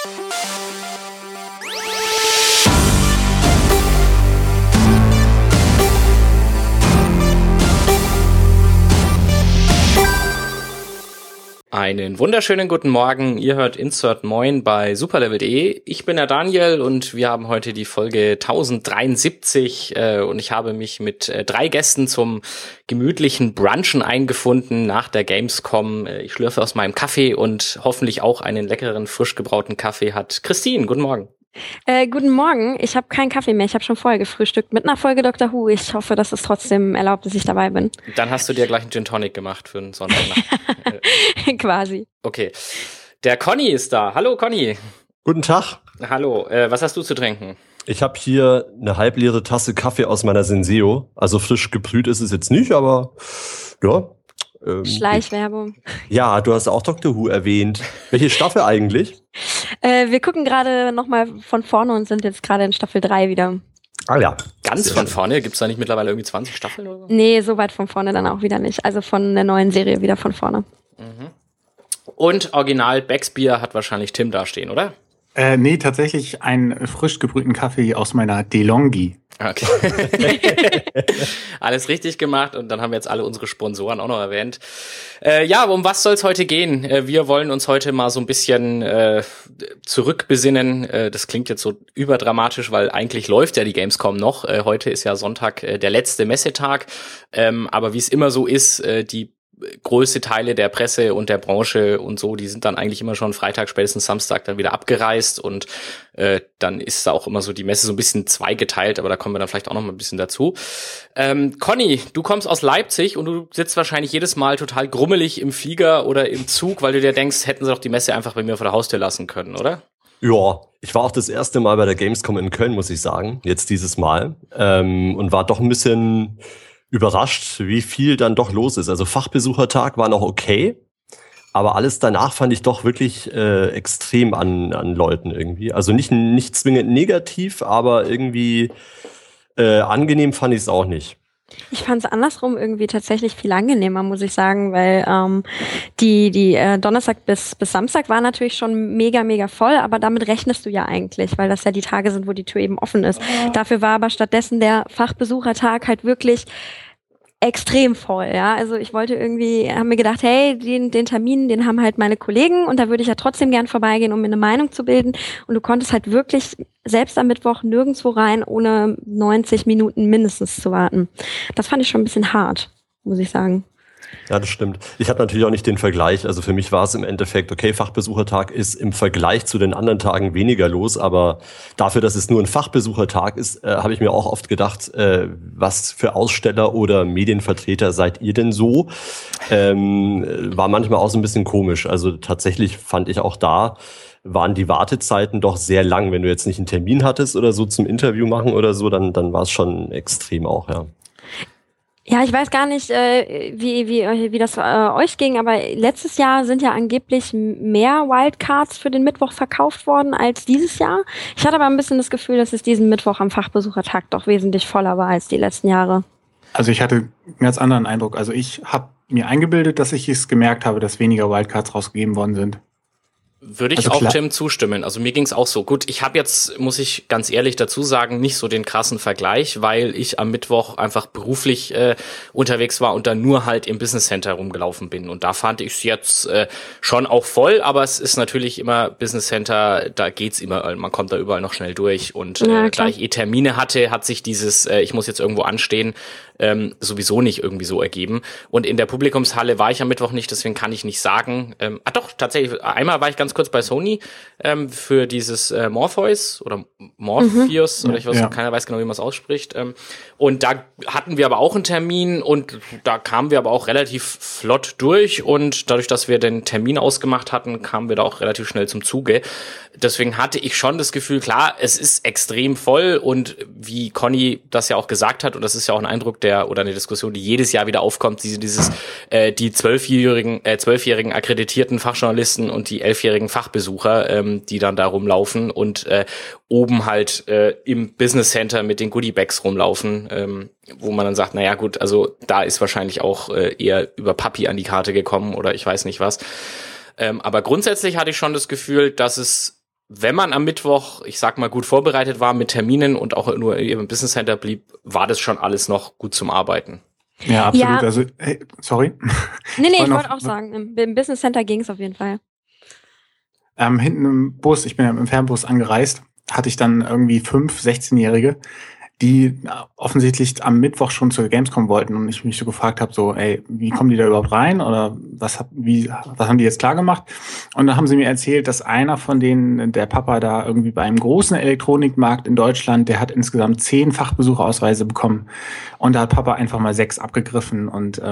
Einen wunderschönen guten Morgen, ihr hört Insert Moin bei superlevel.de. Ich bin der Daniel und wir haben heute die Folge 1073 und ich habe mich mit 3 Gästen zum gemütlichen Brunchen eingefunden nach der Gamescom. Ich schlürfe aus meinem Kaffee und hoffentlich auch einen leckeren, frisch gebrauten Kaffee hat Christine. Guten Morgen. Guten Morgen, ich habe keinen Kaffee mehr, ich habe schon vorher gefrühstückt mit einer Folge Dr. Who. Ich hoffe, dass es trotzdem erlaubt, dass ich dabei bin. Dann hast du dir gleich einen Gin Tonic gemacht für einen Sonntagnacht. Quasi. Okay, der Conny ist da. Hallo Conny. Guten Tag. Hallo, was hast du zu trinken? Ich habe hier eine halbleere Tasse Kaffee aus meiner Senseo. Also frisch gebrüht ist es jetzt nicht, aber ja. Schleichwerbung. Ja, du hast auch Dr. Who erwähnt. Welche Staffel eigentlich? Wir gucken gerade nochmal von vorne und sind jetzt gerade in Staffel 3 wieder. Ah ja. Ganz von vorne? Gibt's da nicht mittlerweile irgendwie 20 Staffeln oder so? Nee, so weit von vorne dann auch wieder nicht. Also von der neuen Serie wieder von vorne. Mhm. Und Original Becksbier hat wahrscheinlich Tim da stehen, oder? Nee, tatsächlich einen frisch gebrühten Kaffee aus meiner DeLonghi. Okay. Alles richtig gemacht und dann haben wir jetzt alle unsere Sponsoren auch noch erwähnt. Ja, um was soll es heute gehen? Wir wollen uns heute mal so ein bisschen zurückbesinnen. Das klingt jetzt so überdramatisch, weil eigentlich läuft ja die Gamescom noch. Heute ist ja Sonntag der letzte Messetag. Aber wie es immer so ist, die größte Teile der Presse und der Branche und so, die sind dann eigentlich immer schon Freitag, spätestens Samstag dann wieder abgereist und dann ist da auch immer so die Messe so ein bisschen zweigeteilt, aber da kommen wir dann vielleicht auch noch mal ein bisschen dazu. Conny, du kommst aus Leipzig und du sitzt wahrscheinlich jedes Mal total grummelig im Flieger oder im Zug, weil du dir denkst, hätten sie doch die Messe einfach bei mir vor der Haustür lassen können, oder? Ja, ich war auch das erste Mal bei der Gamescom in Köln, muss ich sagen, jetzt dieses Mal, und war doch ein bisschen überrascht, wie viel dann doch los ist. Also Fachbesuchertag war noch okay, aber alles danach fand ich doch wirklich extrem an Leuten irgendwie. Also nicht zwingend negativ, aber irgendwie angenehm fand ich es auch nicht. Ich fand es andersrum irgendwie tatsächlich viel angenehmer, muss ich sagen, weil die Donnerstag bis Samstag war natürlich schon mega, mega voll, aber damit rechnest du ja eigentlich, weil das ja die Tage sind, wo die Tür eben offen ist. Dafür war aber stattdessen der Fachbesuchertag halt wirklich extrem voll, ja. Also ich wollte irgendwie, haben mir gedacht, hey, den Termin, den haben halt meine Kollegen und da würde ich ja trotzdem gern vorbeigehen, um mir eine Meinung zu bilden. Und du konntest halt wirklich selbst am Mittwoch nirgendwo rein, ohne 90 Minuten mindestens zu warten. Das fand ich schon ein bisschen hart, muss ich sagen. Ja, das stimmt. Ich hatte natürlich auch nicht den Vergleich. Also für mich war es im Endeffekt, okay, Fachbesuchertag ist im Vergleich zu den anderen Tagen weniger los, aber dafür, dass es nur ein Fachbesuchertag ist, habe ich mir auch oft gedacht, was für Aussteller oder Medienvertreter seid ihr denn so? War manchmal auch so ein bisschen komisch. Also tatsächlich fand ich auch da, waren die Wartezeiten doch sehr lang. Wenn du jetzt nicht einen Termin hattest oder so zum Interview machen oder so, dann war es schon extrem auch, ja. Ja, ich weiß gar nicht, wie das euch ging, aber letztes Jahr sind ja angeblich mehr Wildcards für den Mittwoch verkauft worden als dieses Jahr. Ich hatte aber ein bisschen das Gefühl, dass es diesen Mittwoch am Fachbesuchertag doch wesentlich voller war als die letzten Jahre. Also ich hatte einen ganz anderen Eindruck. Also ich habe mir eingebildet, dass ich es gemerkt habe, dass weniger Wildcards rausgegeben worden sind. Würde ich auch Tim zustimmen. Also mir ging's auch so. Gut, ich habe jetzt, muss ich ganz ehrlich dazu sagen, nicht so den krassen Vergleich, weil ich am Mittwoch einfach beruflich unterwegs war und dann nur halt im Business Center rumgelaufen bin. Und da fand ich es jetzt schon auch voll, aber es ist natürlich immer Business Center, da geht's immer, man kommt da überall noch schnell durch. Und da ich Termine hatte, hat sich dieses, ich muss jetzt irgendwo anstehen, sowieso nicht irgendwie so ergeben. Und in der Publikumshalle war ich am Mittwoch nicht, deswegen kann ich nicht sagen. Doch, tatsächlich, einmal war ich ganz kurz bei Sony für dieses Morpheus oder Morpheus oder ich weiß, keiner weiß genau, wie man es ausspricht. Und da hatten wir aber auch einen Termin und da kamen wir aber auch relativ flott durch und dadurch, dass wir den Termin ausgemacht hatten, kamen wir da auch relativ schnell zum Zuge. Deswegen hatte ich schon das Gefühl, klar, es ist extrem voll und wie Conny das ja auch gesagt hat, und das ist ja auch ein Eindruck oder eine Diskussion, die jedes Jahr wieder aufkommt, die 12-jährigen akkreditierten Fachjournalisten und die 11-jährigen Fachbesucher, die dann da rumlaufen und oben halt im Business Center mit den Goodiebags rumlaufen, wo man dann sagt, naja gut, also da ist wahrscheinlich auch eher über Papi an die Karte gekommen oder ich weiß nicht was. Aber grundsätzlich hatte ich schon das Gefühl, dass es wenn man am Mittwoch, ich sag mal, gut vorbereitet war mit Terminen und auch nur im Business Center blieb, war das schon alles noch gut zum Arbeiten. Ja, absolut. Ja. Also, hey, sorry. Nee, ich wollte auch sagen, im Business Center ging es auf jeden Fall. Hinten im Bus, ich bin ja im Fernbus angereist, hatte ich dann irgendwie 5 16-Jährige, die offensichtlich am Mittwoch schon zur Gamescom wollten und ich mich so gefragt habe, so, ey, wie kommen die da überhaupt rein oder was haben die jetzt klar gemacht? Und dann haben sie mir erzählt, dass einer von denen, der Papa da irgendwie bei einem großen Elektronikmarkt in Deutschland, der hat insgesamt 10 Fachbesucherausweise bekommen und da hat Papa einfach mal 6 abgegriffen und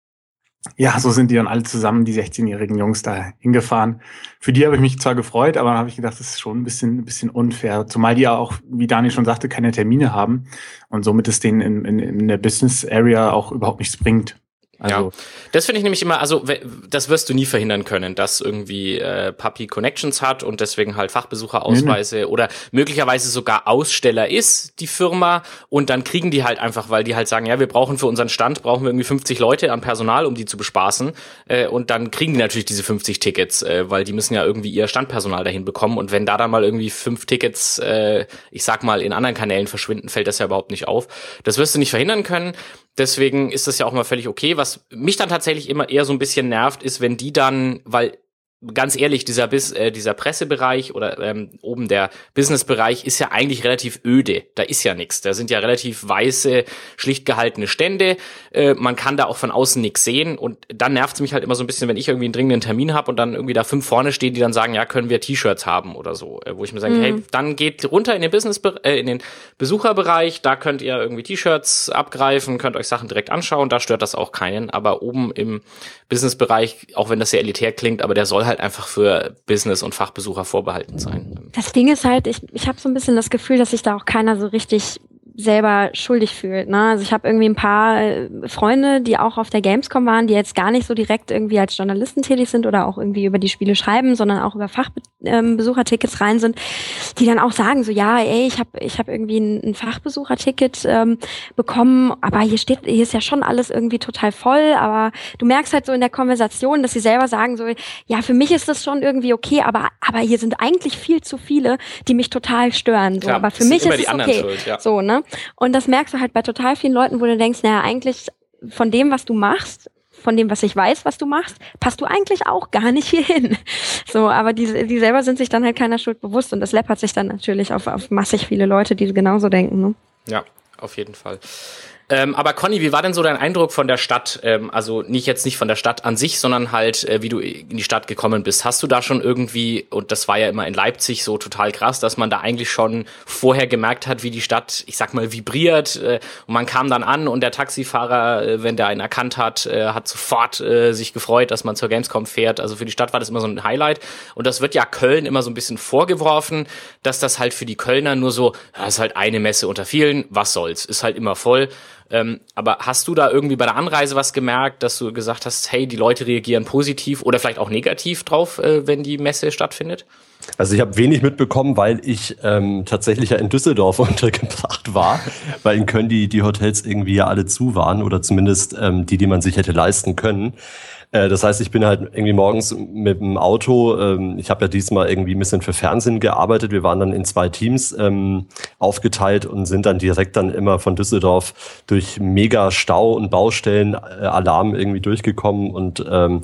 ja, so sind die dann alle zusammen, die 16-jährigen Jungs, da hingefahren. Für die habe ich mich zwar gefreut, aber dann habe ich gedacht, das ist schon ein bisschen unfair. Zumal die ja auch, wie Daniel schon sagte, keine Termine haben und somit es denen in der Business Area auch überhaupt nichts bringt. Also, ja, das finde ich nämlich immer, also das wirst du nie verhindern können, dass irgendwie Papi Connections hat und deswegen halt Fachbesucherausweise oder möglicherweise sogar Aussteller ist, die Firma, und dann kriegen die halt einfach, weil die halt sagen, ja, wir brauchen für unseren Stand, brauchen wir irgendwie 50 Leute an Personal, um die zu bespaßen, und dann kriegen die natürlich diese 50 Tickets, weil die müssen ja irgendwie ihr Standpersonal dahin bekommen, und wenn da dann mal irgendwie 5 Tickets, ich sag mal, in anderen Kanälen verschwinden, fällt das ja überhaupt nicht auf. Das wirst du nicht verhindern können. Deswegen ist das ja auch mal völlig okay. Was mich dann tatsächlich immer eher so ein bisschen nervt, ist, wenn die dann, weil ganz ehrlich, dieser Pressebereich oder oben der Businessbereich ist ja eigentlich relativ öde. Da ist ja nichts. Da sind ja relativ weiße, schlicht gehaltene Stände. Man kann da auch von außen nichts sehen. Und dann nervt es mich halt immer so ein bisschen, wenn ich irgendwie einen dringenden Termin habe und dann irgendwie da 5 vorne stehen, die dann sagen, ja, können wir T-Shirts haben oder so. Wo ich mir sage, hey, dann geht runter in den in den Besucherbereich. Da könnt ihr irgendwie T-Shirts abgreifen, könnt euch Sachen direkt anschauen. Da stört das auch keinen. Aber oben im Businessbereich, auch wenn das sehr elitär klingt, aber der soll halt einfach für Business- und Fachbesucher vorbehalten sein. Das Ding ist halt, ich habe so ein bisschen das Gefühl, dass sich da auch keiner so richtig selber schuldig fühlt. Ne? Also ich habe irgendwie ein paar Freunde, die auch auf der Gamescom waren, die jetzt gar nicht so direkt irgendwie als Journalisten tätig sind oder auch irgendwie über die Spiele schreiben, sondern auch über Fachbesuchertickets rein sind, die dann auch sagen so, ja, ey, ich hab irgendwie ein Fachbesucherticket bekommen, aber hier ist ja schon alles irgendwie total voll, aber du merkst halt so in der Konversation, dass sie selber sagen so, ja, für mich ist das schon irgendwie okay, aber hier sind eigentlich viel zu viele, die mich total stören. So. Klar, aber für mich ist es okay. Schuld, ja. So, ne? Und das merkst du halt bei total vielen Leuten, wo du denkst, naja, eigentlich von dem, was du machst, von dem, was ich weiß, was du machst, passt du eigentlich auch gar nicht hier hin. So, aber die selber sind sich dann halt keiner Schuld bewusst und das läppert sich dann natürlich auf massig viele Leute, die genauso denken. Ne? Ja, auf jeden Fall. Aber Conny, wie war denn so dein Eindruck von der Stadt? Also nicht von der Stadt an sich, sondern halt, wie du in die Stadt gekommen bist. Hast du da schon irgendwie, und das war ja immer in Leipzig so total krass, dass man da eigentlich schon vorher gemerkt hat, wie die Stadt, ich sag mal, vibriert, und man kam dann an und der Taxifahrer, wenn der einen erkannt hat, hat sofort sich gefreut, dass man zur Gamescom fährt. Also für die Stadt war das immer so ein Highlight. Und das wird ja Köln immer so ein bisschen vorgeworfen, dass das halt für die Kölner nur so, das ist halt eine Messe unter vielen, was soll's, ist halt immer voll. Aber hast du da irgendwie bei der Anreise was gemerkt, dass du gesagt hast, hey, die Leute reagieren positiv oder vielleicht auch negativ drauf, wenn die Messe stattfindet? Also ich habe wenig mitbekommen, weil ich tatsächlich ja in Düsseldorf untergebracht war, weil in Köln die Hotels irgendwie ja alle zu waren oder zumindest die man sich hätte leisten können. Das heißt, ich bin halt irgendwie morgens mit dem Auto, ich habe ja diesmal irgendwie ein bisschen für Fernsehen gearbeitet, wir waren dann in 2 Teams aufgeteilt und sind dann direkt dann immer von Düsseldorf durch mega Stau und Baustellen Alarm irgendwie durchgekommen und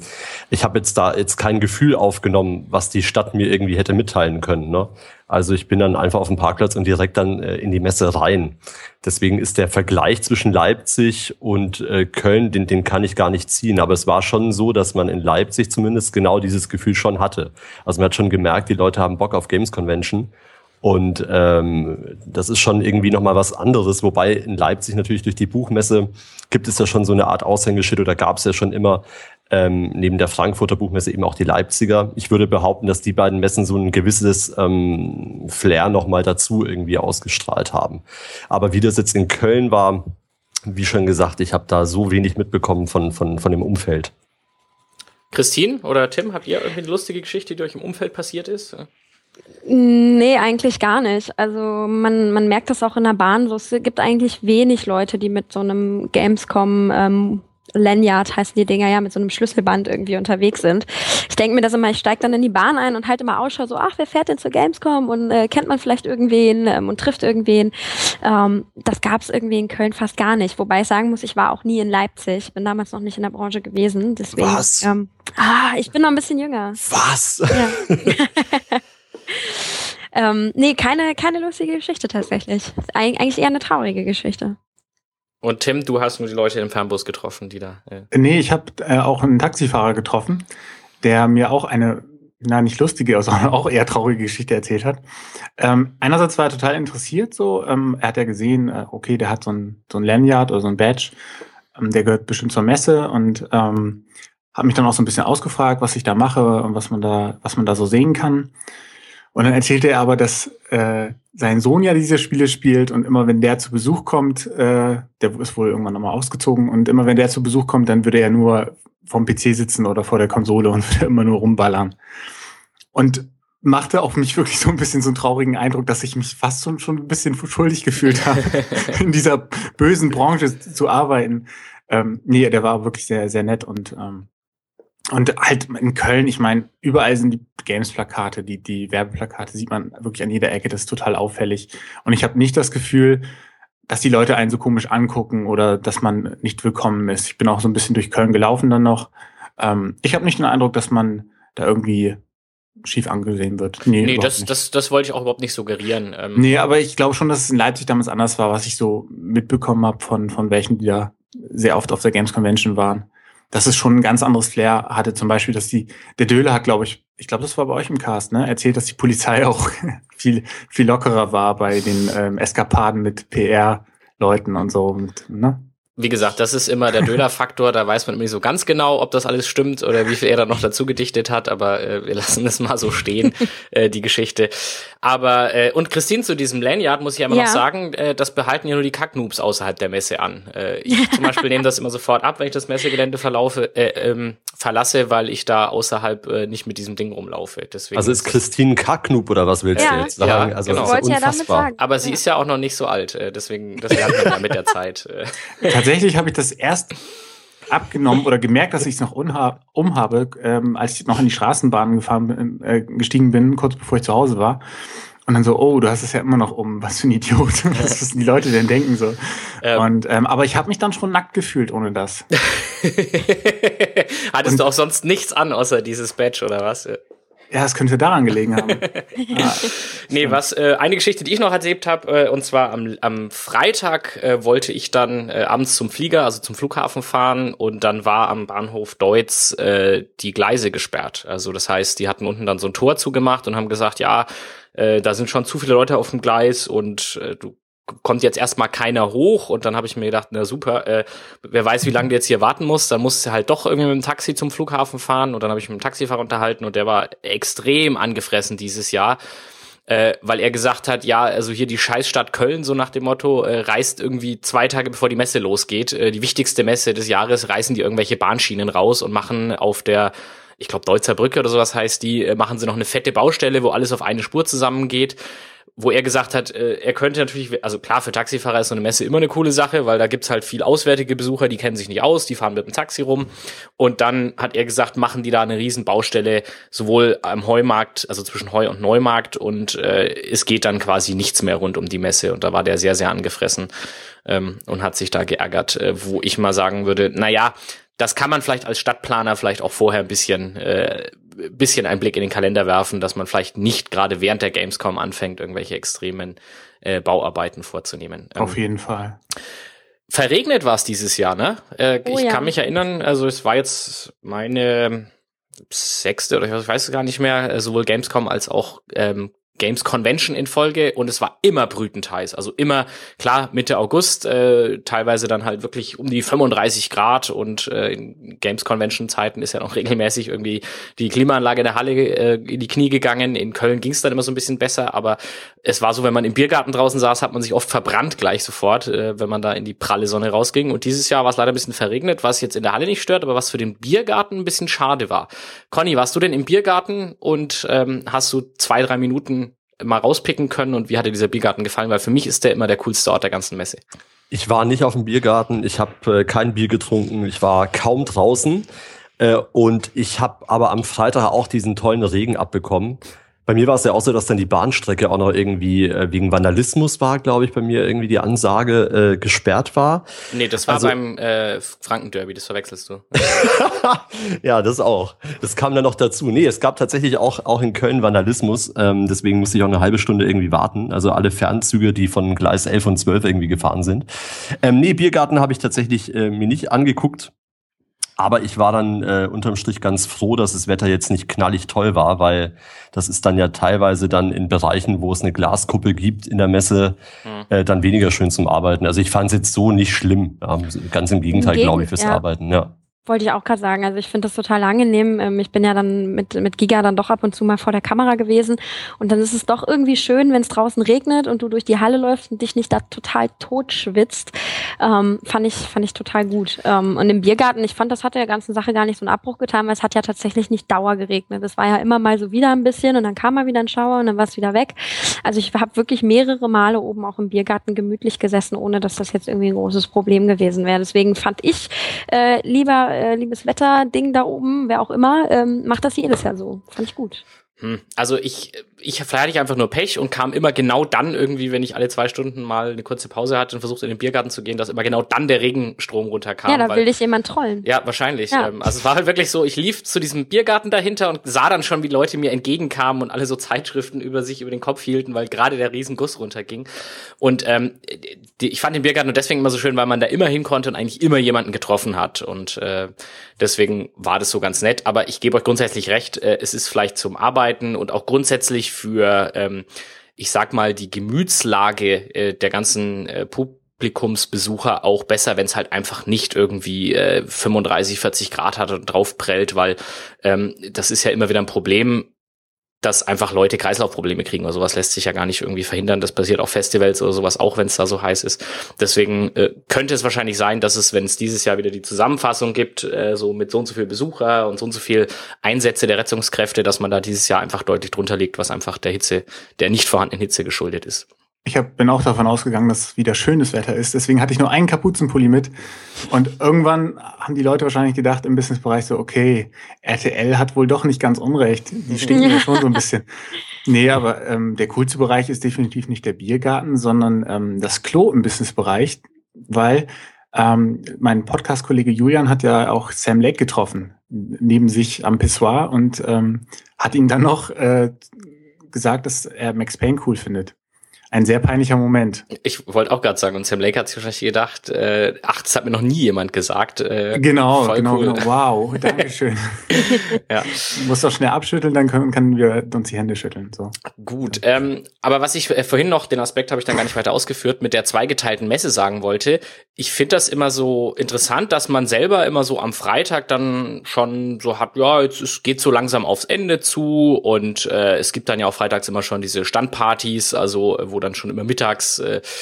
ich habe jetzt kein Gefühl aufgenommen, was die Stadt mir irgendwie hätte mitteilen können, ne? Also ich bin dann einfach auf dem Parkplatz und direkt dann in die Messe rein. Deswegen ist der Vergleich zwischen Leipzig und Köln, den kann ich gar nicht ziehen. Aber es war schon so, dass man in Leipzig zumindest genau dieses Gefühl schon hatte. Also man hat schon gemerkt, die Leute haben Bock auf Games Convention. Und das ist schon irgendwie nochmal was anderes. Wobei in Leipzig natürlich durch die Buchmesse gibt es ja schon so eine Art Aushängeschild oder gab es ja schon immer neben der Frankfurter Buchmesse eben auch die Leipziger. Ich würde behaupten, dass die beiden Messen so ein gewisses Flair nochmal dazu irgendwie ausgestrahlt haben. Aber wie das jetzt in Köln war, wie schon gesagt, ich habe da so wenig mitbekommen von dem Umfeld. Christine oder Tim, habt ihr irgendwie eine lustige Geschichte, die euch im Umfeld passiert ist? Nee, eigentlich gar nicht. Also man merkt das auch in der Bahn so. Es gibt eigentlich wenig Leute, die mit so einem Gamescom Lanyard heißen die Dinger ja, mit so einem Schlüsselband irgendwie unterwegs sind. ich denke mir das immer, ich steige dann in die Bahn ein und halte immer Ausschau, so, ach, wer fährt denn zur Gamescom und kennt man vielleicht irgendwen und trifft irgendwen. Das gab es irgendwie in Köln fast gar nicht. Wobei ich sagen muss, ich war auch nie in Leipzig, bin damals noch nicht in der Branche gewesen. Deswegen, Was? Ich bin noch ein bisschen jünger. Was? Ja. Nee, keine lustige Geschichte tatsächlich. Eigentlich eher eine traurige Geschichte. Und Tim, du hast nur die Leute im Fernbus getroffen, die da... Nee, ich habe auch einen Taxifahrer getroffen, der mir auch eine, nicht lustige, sondern auch eher traurige Geschichte erzählt hat. Einerseits war er total interessiert, so. Er hat ja gesehen, okay, der hat so ein Lanyard oder so ein Badge, der gehört bestimmt zur Messe und hat mich dann auch so ein bisschen ausgefragt, was ich da mache und was man da so sehen kann. Und dann erzählte er aber, dass sein Sohn ja diese Spiele spielt und immer wenn der zu Besuch kommt, der ist wohl irgendwann nochmal ausgezogen und immer wenn der zu Besuch kommt, dann würde er nur vorm PC sitzen oder vor der Konsole und würde immer nur rumballern. Und machte auf mich wirklich so ein bisschen so einen traurigen Eindruck, dass ich mich fast schon ein bisschen schuldig gefühlt habe, in dieser bösen Branche zu arbeiten. Nee, der war wirklich sehr, sehr nett und halt in Köln, ich meine, überall sind die Games-Plakate, die Werbeplakate sieht man wirklich an jeder Ecke, das ist total auffällig. Und ich habe nicht das Gefühl, dass die Leute einen so komisch angucken oder dass man nicht willkommen ist. Ich bin auch so ein bisschen durch Köln gelaufen dann noch. Ich habe nicht den Eindruck, dass man da irgendwie schief angesehen wird. Nee, das wollte ich auch überhaupt nicht suggerieren. Nee, aber ich glaube schon, dass es in Leipzig damals anders war, was ich so mitbekommen habe von welchen, die da sehr oft auf der Games Convention waren. Dass es schon ein ganz anderes Flair hatte. Zum Beispiel, dass der Döhle hat, glaube ich das war bei euch im Cast, ne, erzählt, dass die Polizei auch viel lockerer war bei den Eskapaden mit PR-Leuten und so. Und, ne? Wie gesagt, das ist immer der Döler-Faktor, da weiß man immer nicht so ganz genau, ob das alles stimmt oder wie viel er da noch dazu gedichtet hat, aber wir lassen das mal so stehen, die Geschichte. Aber, und Christine, zu diesem Lanyard muss ich immer noch sagen, das behalten ja nur die Kacknoobs außerhalb der Messe an. Ich zum Beispiel nehme das immer sofort ab, wenn ich das Messegelände verlasse, weil ich da außerhalb nicht mit diesem Ding rumlaufe. Deswegen also ist Christine Kacknoob oder was willst du jetzt sagen? Ja, also genau. das ist ja unfassbar. Aber sie ist ja auch noch nicht so alt, deswegen, das lernt man ja mit der Zeit. Tatsächlich habe ich das erst abgenommen oder gemerkt, dass ich es noch umhabe, als ich noch in die Straßenbahn gestiegen bin, kurz bevor ich zu Hause war. Und dann so, oh, du hast es ja immer noch um, was für ein Idiot. Was müssen die Leute denn denken so? Und aber ich habe mich dann schon nackt gefühlt ohne das. Hattest du auch sonst nichts an, außer dieses Badge oder was? Ja, es könnte daran gelegen haben. Nee, eine Geschichte, die ich noch erlebt habe, und zwar am Freitag wollte ich dann abends zum Flieger, also zum Flughafen fahren und dann war am Bahnhof Deutz die Gleise gesperrt. Also das heißt, die hatten unten dann so ein Tor zugemacht und haben gesagt, ja, da sind schon zu viele Leute auf dem Gleis und kommt jetzt erstmal keiner hoch und dann habe ich mir gedacht, na super, wer weiß, wie lange du jetzt hier warten musst, dann musst du halt doch irgendwie mit dem Taxi zum Flughafen fahren und dann habe ich mit dem Taxifahrer unterhalten und der war extrem angefressen dieses Jahr, weil er gesagt hat, ja, also hier die Scheißstadt Köln, so nach dem Motto, reist irgendwie 2 Tage bevor die Messe losgeht, die wichtigste Messe des Jahres, reißen die irgendwelche Bahnschienen raus und machen auf der, ich glaube Deutzer Brücke oder sowas heißt die, machen sie noch eine fette Baustelle, wo alles auf eine Spur zusammengeht. Wo er gesagt hat, er könnte natürlich, also klar, für Taxifahrer ist so eine Messe immer eine coole Sache, weil da gibt's halt viel auswärtige Besucher, die kennen sich nicht aus, die fahren mit dem Taxi rum. Und dann hat er gesagt, machen die da eine riesen Baustelle, sowohl am Heumarkt, also zwischen Heu und Neumarkt, und es geht dann quasi nichts mehr rund um die Messe. Und da war der sehr, sehr angefressen und hat sich da geärgert, wo ich mal sagen würde, naja, das kann man vielleicht als Stadtplaner vielleicht auch vorher ein bisschen einen Blick in den Kalender werfen, dass man vielleicht nicht gerade während der Gamescom anfängt, irgendwelche extremen Bauarbeiten vorzunehmen. Auf jeden Fall. Verregnet war es dieses Jahr, ne? Ich kann mich erinnern, also es war jetzt meine 6. oder ich weiß es gar nicht mehr, sowohl Gamescom als auch Games Convention in Folge und es war immer brütend heiß. Also immer, klar, Mitte August, teilweise dann halt wirklich um die 35 Grad und in Games Convention Zeiten ist ja noch regelmäßig irgendwie die Klimaanlage in der Halle in die Knie gegangen. In Köln ging es dann immer so ein bisschen besser, aber es war so, wenn man im Biergarten draußen saß, hat man sich oft verbrannt gleich sofort, wenn man da in die pralle Sonne rausging. Und dieses Jahr war es leider ein bisschen verregnet, was jetzt in der Halle nicht stört, aber was für den Biergarten ein bisschen schade war. Conny, warst du denn im Biergarten und hast du 2-3 Minuten mal rauspicken können und wie hat dir dieser Biergarten gefallen? Weil für mich ist der immer der coolste Ort der ganzen Messe. Ich war nicht auf dem Biergarten, ich habe kein Bier getrunken, ich war kaum draußen. Und ich habe aber am Freitag auch diesen tollen Regen abbekommen. Bei mir war es ja auch so, dass dann die Bahnstrecke auch noch irgendwie wegen Vandalismus war, glaube ich, bei mir irgendwie die Ansage gesperrt war. Nee, das war beim Franken-Derby, das verwechselst du. Ja, das auch. Das kam dann noch dazu. Nee, es gab tatsächlich auch in Köln Vandalismus, deswegen musste ich auch eine halbe Stunde irgendwie warten. Also alle Fernzüge, die von Gleis 11 und 12 irgendwie gefahren sind. Nee, Biergarten habe ich tatsächlich mir nicht angeguckt. Aber ich war dann unterm Strich ganz froh, dass das Wetter jetzt nicht knallig toll war, weil das ist dann ja teilweise dann in Bereichen, wo es eine Glaskuppel gibt in der Messe, dann weniger schön zum Arbeiten. Also ich fand es jetzt so nicht schlimm. Ganz im Gegenteil, glaube ich, fürs Arbeiten. Ja. Wollte ich auch gerade sagen. Also ich finde das total angenehm. Ich bin ja dann mit Giga dann doch ab und zu mal vor der Kamera gewesen. Und dann ist es doch irgendwie schön, wenn es draußen regnet und du durch die Halle läufst und dich nicht da total tot schwitzt. Fand ich total gut. Und im Biergarten, ich fand, das hat der ganzen Sache gar nicht so einen Abbruch getan, weil es hat ja tatsächlich nicht Dauer geregnet. Es war ja immer mal so wieder ein bisschen und dann kam mal wieder ein Schauer und dann war es wieder weg. Also ich habe wirklich mehrere Male oben auch im Biergarten gemütlich gesessen, ohne dass das jetzt irgendwie ein großes Problem gewesen wäre. Deswegen fand ich liebes Wetter-Ding da oben, wer auch immer, macht das jedes Jahr so. Fand ich gut. Also vielleicht hatte ich einfach nur Pech und kam immer genau dann irgendwie, wenn ich alle 2 Stunden mal eine kurze Pause hatte und versuchte in den Biergarten zu gehen, dass immer genau dann der Regenstrom runterkam. Ja, da will dich jemand trollen. Ja, wahrscheinlich. Ja. Also es war halt wirklich so, ich lief zu diesem Biergarten dahinter und sah dann schon, wie Leute mir entgegenkamen und alle so Zeitschriften über den Kopf hielten, weil gerade der Riesenguss runterging. Und ich fand den Biergarten nur deswegen immer so schön, weil man da immer hin konnte und eigentlich immer jemanden getroffen hat. Und deswegen war das so ganz nett. Aber ich gebe euch grundsätzlich recht, es ist vielleicht zum Arbeiten und auch grundsätzlich für, ich sag mal, die Gemütslage der ganzen Publikumsbesucher auch besser, wenn es halt einfach nicht irgendwie 35, 40 Grad hat und draufprellt, weil das ist ja immer wieder ein Problem, dass einfach Leute Kreislaufprobleme kriegen oder sowas lässt sich ja gar nicht irgendwie verhindern. Das passiert auf Festivals oder sowas auch, wenn es da so heiß ist. Deswegen könnte es wahrscheinlich sein, dass es, wenn es dieses Jahr wieder die Zusammenfassung gibt, so mit so und so viel Besucher und so viel Einsätze der Rettungskräfte, dass man da dieses Jahr einfach deutlich drunter liegt, was einfach der nicht vorhandenen Hitze geschuldet ist. Ich bin auch davon ausgegangen, dass es wieder schönes Wetter ist. Deswegen hatte ich nur einen Kapuzenpulli mit. Und irgendwann haben die Leute wahrscheinlich gedacht im Businessbereich so, okay, RTL hat wohl doch nicht ganz unrecht. Die stinken ja schon so ein bisschen. Nee, aber der coolste Bereich ist definitiv nicht der Biergarten, sondern das Klo im Businessbereich. Weil mein Podcast-Kollege Julian hat ja auch Sam Lake getroffen, neben sich am Pissoir. Und hat ihm dann noch gesagt, dass er Max Payne cool findet. Ein sehr peinlicher Moment. Ich wollte auch gerade sagen, und Sam Lake hat sich wahrscheinlich gedacht, das hat mir noch nie jemand gesagt. Genau. Wow, Dankeschön. Ja. Du musst doch schnell abschütteln, dann können wir uns die Hände schütteln. So. Gut, aber was ich vorhin noch, den Aspekt habe ich dann gar nicht weiter ausgeführt, mit der zweigeteilten Messe sagen wollte, ich finde das immer so interessant, dass man selber immer so am Freitag dann schon so hat, ja, es geht so langsam aufs Ende zu und es gibt dann ja auch freitags immer schon diese Standpartys, also wo dann schon immer mittags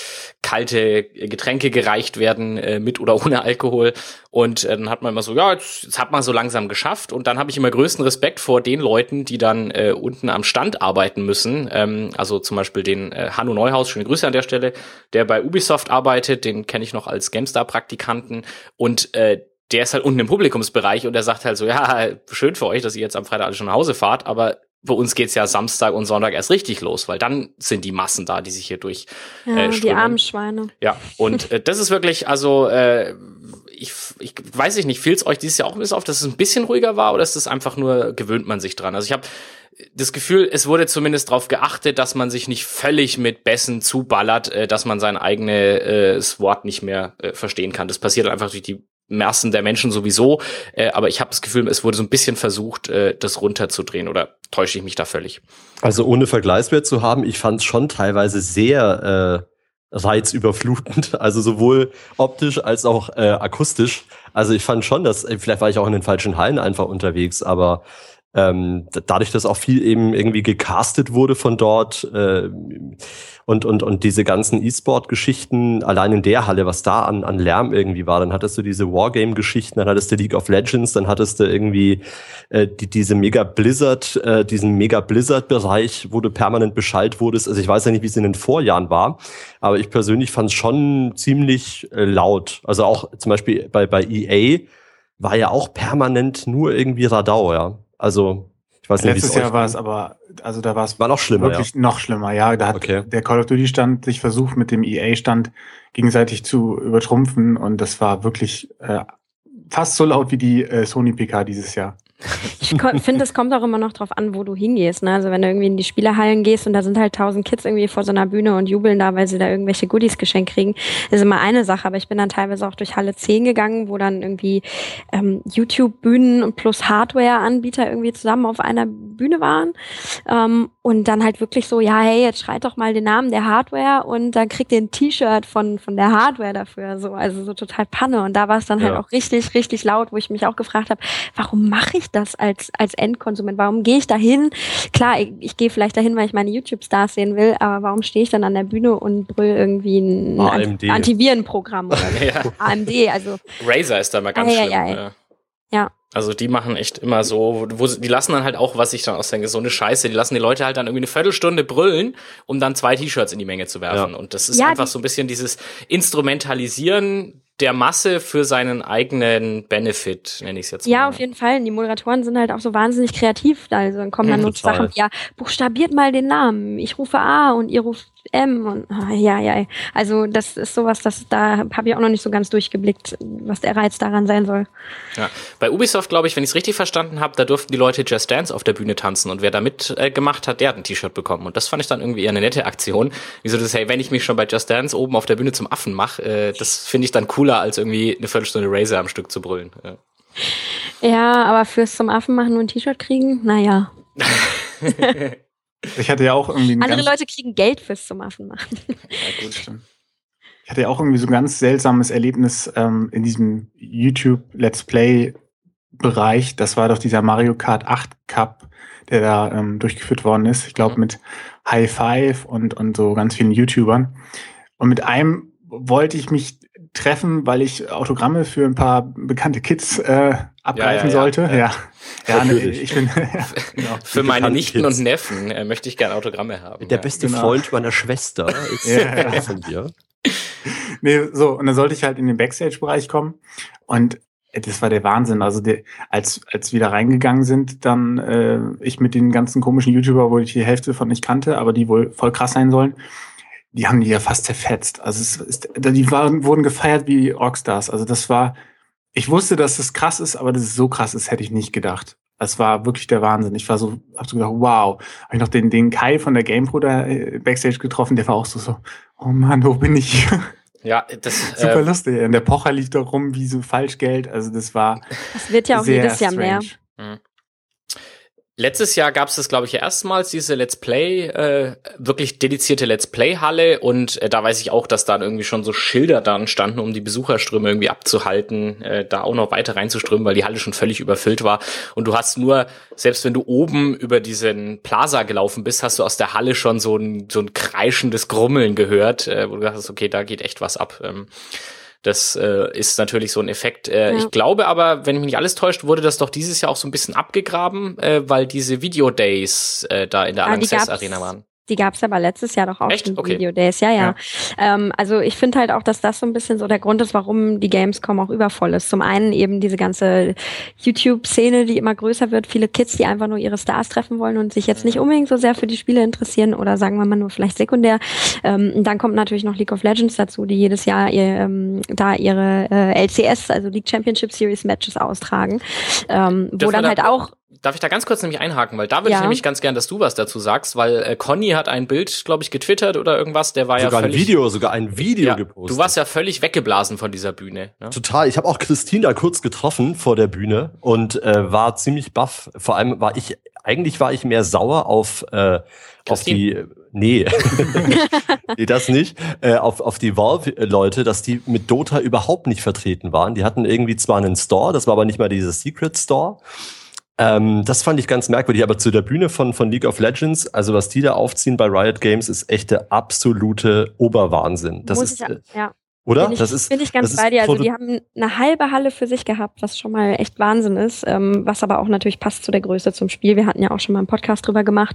kalte Getränke gereicht werden, mit oder ohne Alkohol. Und dann hat man immer so, ja, jetzt hat man so langsam geschafft. Und dann habe ich immer größten Respekt vor den Leuten, die dann unten am Stand arbeiten müssen. Also zum Beispiel den Hanno Neuhaus, schöne Grüße an der Stelle, der bei Ubisoft arbeitet, den kenne ich noch als GameStar-Praktikanten. Und der ist halt unten im Publikumsbereich und der sagt halt so, ja, schön für euch, dass ihr jetzt am Freitag alle schon nach Hause fahrt, aber bei uns geht's ja Samstag und Sonntag erst richtig los, weil dann sind die Massen da, die sich hier durch die armen Schweine. Ja, und das ist wirklich, also ich weiß nicht, fiel es euch dieses Jahr auch bis auf, dass es ein bisschen ruhiger war oder ist das einfach nur, gewöhnt man sich dran? Also ich habe das Gefühl, es wurde zumindest darauf geachtet, dass man sich nicht völlig mit Bässen zuballert, dass man sein eigenes Wort nicht mehr verstehen kann. Das passiert einfach durch die Massen der Menschen sowieso, aber ich habe das Gefühl, es wurde so ein bisschen versucht, das runterzudrehen, oder täusche ich mich da völlig? Also ohne Vergleichswert zu haben, ich fand es schon teilweise sehr reizüberflutend, also sowohl optisch als auch akustisch. Also ich fand schon, dass, vielleicht war ich auch in den falschen Hallen einfach unterwegs, aber dadurch, dass auch viel eben irgendwie gecastet wurde von dort und diese ganzen E-Sport-Geschichten, allein in der Halle, was da an Lärm irgendwie war, dann hattest du diese Wargame-Geschichten, dann hattest du League of Legends, dann hattest du irgendwie diesen Mega-Blizzard-Bereich, wo du permanent beschallt wurdest. Also ich weiß ja nicht, wie es in den Vorjahren war, aber ich persönlich fand es schon ziemlich laut. Also auch zum Beispiel bei EA war ja auch permanent nur irgendwie Radau, ja. Also, ich weiß nicht, letztes Jahr war es aber, also da war es noch schlimmer, wirklich noch schlimmer, ja. Da hat der Call of Duty Stand sich versucht, mit dem EA Stand gegenseitig zu übertrumpfen und das war wirklich fast so laut wie die Sony PK dieses Jahr. Ich finde, es kommt auch immer noch drauf an, wo du hingehst. Ne? Also wenn du irgendwie in die Spielerhallen gehst und da sind halt 1000 Kids irgendwie vor so einer Bühne und jubeln da, weil sie da irgendwelche Goodies geschenkt kriegen, ist immer eine Sache. Aber ich bin dann teilweise auch durch Halle 10 gegangen, wo dann irgendwie YouTube-Bühnen plus Hardware-Anbieter irgendwie zusammen auf einer Bühne waren. Und dann halt wirklich so, ja, hey, jetzt schreit doch mal den Namen der Hardware und dann kriegt ihr ein T-Shirt von der Hardware dafür. So, also so total Panne. Und da war es dann halt auch richtig, richtig laut, wo ich mich auch gefragt habe, warum mache ich das als Endkonsument? Warum gehe ich dahin? Klar, ich gehe vielleicht dahin, weil ich meine YouTube-Stars sehen will, aber warum stehe ich dann an der Bühne und brüll irgendwie ein Antivirenprogramm oder so? Ja. AMD, also. Razer ist da mal ganz schlimm. Ja. Also die machen echt immer so, die lassen dann halt auch, was ich dann ausdenke, so eine Scheiße, die lassen die Leute halt dann irgendwie eine Viertelstunde brüllen, um dann 2 T-Shirts in die Menge zu werfen. Ja. Und das ist einfach so ein bisschen dieses Instrumentalisieren der Masse für seinen eigenen Benefit, nenne ich es jetzt mal. Ja, auf jeden Fall. Die Moderatoren sind halt auch so wahnsinnig kreativ. Also dann kommen dann nur Sachen, ja, buchstabiert mal den Namen. Ich rufe A und ihr ruft M und ja. Also das ist sowas, da habe ich auch noch nicht so ganz durchgeblickt, was der Reiz daran sein soll. Ja, bei Ubisoft, glaube ich, wenn ich es richtig verstanden habe, da durften die Leute Just Dance auf der Bühne tanzen und wer da mitgemacht hat, der hat ein T-Shirt bekommen. Und das fand ich dann irgendwie eher eine nette Aktion. Wieso das, hey, wenn ich mich schon bei Just Dance oben auf der Bühne zum Affen mache, das finde ich dann cooler, als irgendwie eine Viertelstunde Razer am Stück zu brüllen. Ja, aber fürs zum Affen machen und ein T-Shirt kriegen, naja. Ich hatte ja auch irgendwie andere Leute kriegen Geld fürs zum Affen machen. Ja, gut, stimmt. Ich hatte ja auch irgendwie so ein ganz seltsames Erlebnis in diesem YouTube-Let's Play-Bereich. Das war doch dieser Mario Kart 8 Cup, der da durchgeführt worden ist. Ich glaube mit High Five und so ganz vielen YouTubern. Und mit einem wollte ich mich treffen, weil ich Autogramme für ein paar bekannte Kids abgreifen sollte. Ja, ich bin genau. Für meine Nichten und Neffen möchte ich gerne Autogramme haben. Der beste Freund meiner Schwester ist von dir. Nee, so, und dann sollte ich halt in den Backstage-Bereich kommen und das war der Wahnsinn. Also als wir da reingegangen sind, dann ich mit den ganzen komischen YouTuber, wo ich die Hälfte von nicht kannte, aber die wohl voll krass sein sollen, die haben die ja fast zerfetzt. Also wurden gefeiert wie Rockstars. Also das war, ich wusste, dass das krass ist, aber dass es so krass ist, hätte ich nicht gedacht. Das war wirklich der Wahnsinn. Ich hab so gedacht, wow. Habe ich noch den Kai von der GamePro da Backstage getroffen, der war auch so, oh Mann, wo bin ich? Ja, das super lustig. Und der Pocher lief da rum wie so Falschgeld. Also das war. Das wird ja auch jedes Jahr mehr. Letztes Jahr gab es das, glaube ich, erstmals, diese Let's Play, wirklich dedizierte Let's Play-Halle und da weiß ich auch, dass da irgendwie schon so Schilder dann standen, um die Besucherströme irgendwie abzuhalten, da auch noch weiter reinzuströmen, weil die Halle schon völlig überfüllt war und du hast nur, selbst wenn du oben über diesen Plaza gelaufen bist, hast du aus der Halle schon so ein kreischendes Grummeln gehört, wo du dachtest, okay, da geht echt was ab. Das ist natürlich so ein Effekt. Ich glaube aber, wenn mich nicht alles täuscht, wurde das doch dieses Jahr auch so ein bisschen abgegraben, weil diese Video Days da in der Lanxess Arena waren. Die gab's aber letztes Jahr doch auch schon, okay. Video Days, ja. Also ich finde halt auch, dass das so ein bisschen so der Grund ist, warum die Gamescom auch übervoll ist. Zum einen eben diese ganze YouTube-Szene, die immer größer wird, viele Kids, die einfach nur ihre Stars treffen wollen und sich jetzt nicht unbedingt so sehr für die Spiele interessieren oder sagen wir mal nur vielleicht sekundär. Dann kommt natürlich noch League of Legends dazu, die jedes Jahr ihre LCS, also League Championship Series Matches austragen, wo dann halt auch. Darf ich da ganz kurz nämlich einhaken, weil da würde ich nämlich ganz gern, dass du was dazu sagst, weil Conny hat ein Bild, glaube ich, getwittert oder irgendwas, der war sogar ja völlig... Sogar ein Video gepostet. Du warst ja völlig weggeblasen von dieser Bühne. Ne? Total. Ich habe auch Christine da kurz getroffen vor der Bühne und war ziemlich baff. Vor allem war ich mehr sauer auf die... Nee, nee, das nicht. Auf die Valve-Leute, dass die mit Dota überhaupt nicht vertreten waren. Die hatten irgendwie zwar einen Store, das war aber nicht mal dieser Secret Store. Das fand ich ganz merkwürdig, aber zu der Bühne von League of Legends, also was die da aufziehen bei Riot Games, ist echt der absolute Oberwahnsinn. Das ist Oder? Bin ich ganz bei dir. Also die haben eine halbe Halle für sich gehabt, was schon mal echt Wahnsinn ist, was aber auch natürlich passt zu der Größe zum Spiel. Wir hatten ja auch schon mal einen Podcast drüber gemacht.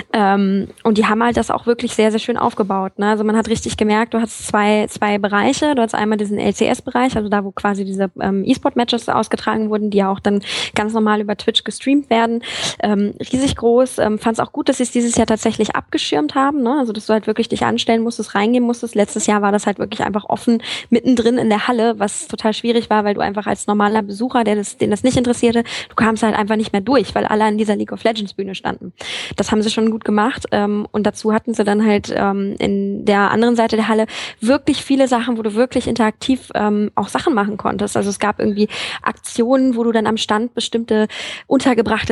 Und die haben halt das auch wirklich sehr, sehr schön aufgebaut. Ne? Also man hat richtig gemerkt, du hast zwei Bereiche. Du hast einmal diesen LCS-Bereich, also da, wo quasi diese E-Sport-Matches ausgetragen wurden, die ja auch dann ganz normal über Twitch gestreamt werden. Riesig groß. Fand es auch gut, dass sie es dieses Jahr tatsächlich abgeschirmt haben. Ne? Also dass du halt wirklich dich anstellen musstest, reingehen musstest. Letztes Jahr war das halt wirklich einfach offen mittendrin in der Halle, was total schwierig war, weil du einfach als normaler Besucher, den das nicht interessierte, du kamst halt einfach nicht mehr durch, weil alle an dieser League of Legends Bühne standen. Das haben sie schon gut gemacht und dazu hatten sie dann halt in der anderen Seite der Halle wirklich viele Sachen, wo du wirklich interaktiv auch Sachen machen konntest. Also es gab irgendwie Aktionen, wo du dann am Stand bestimmte untergebrachte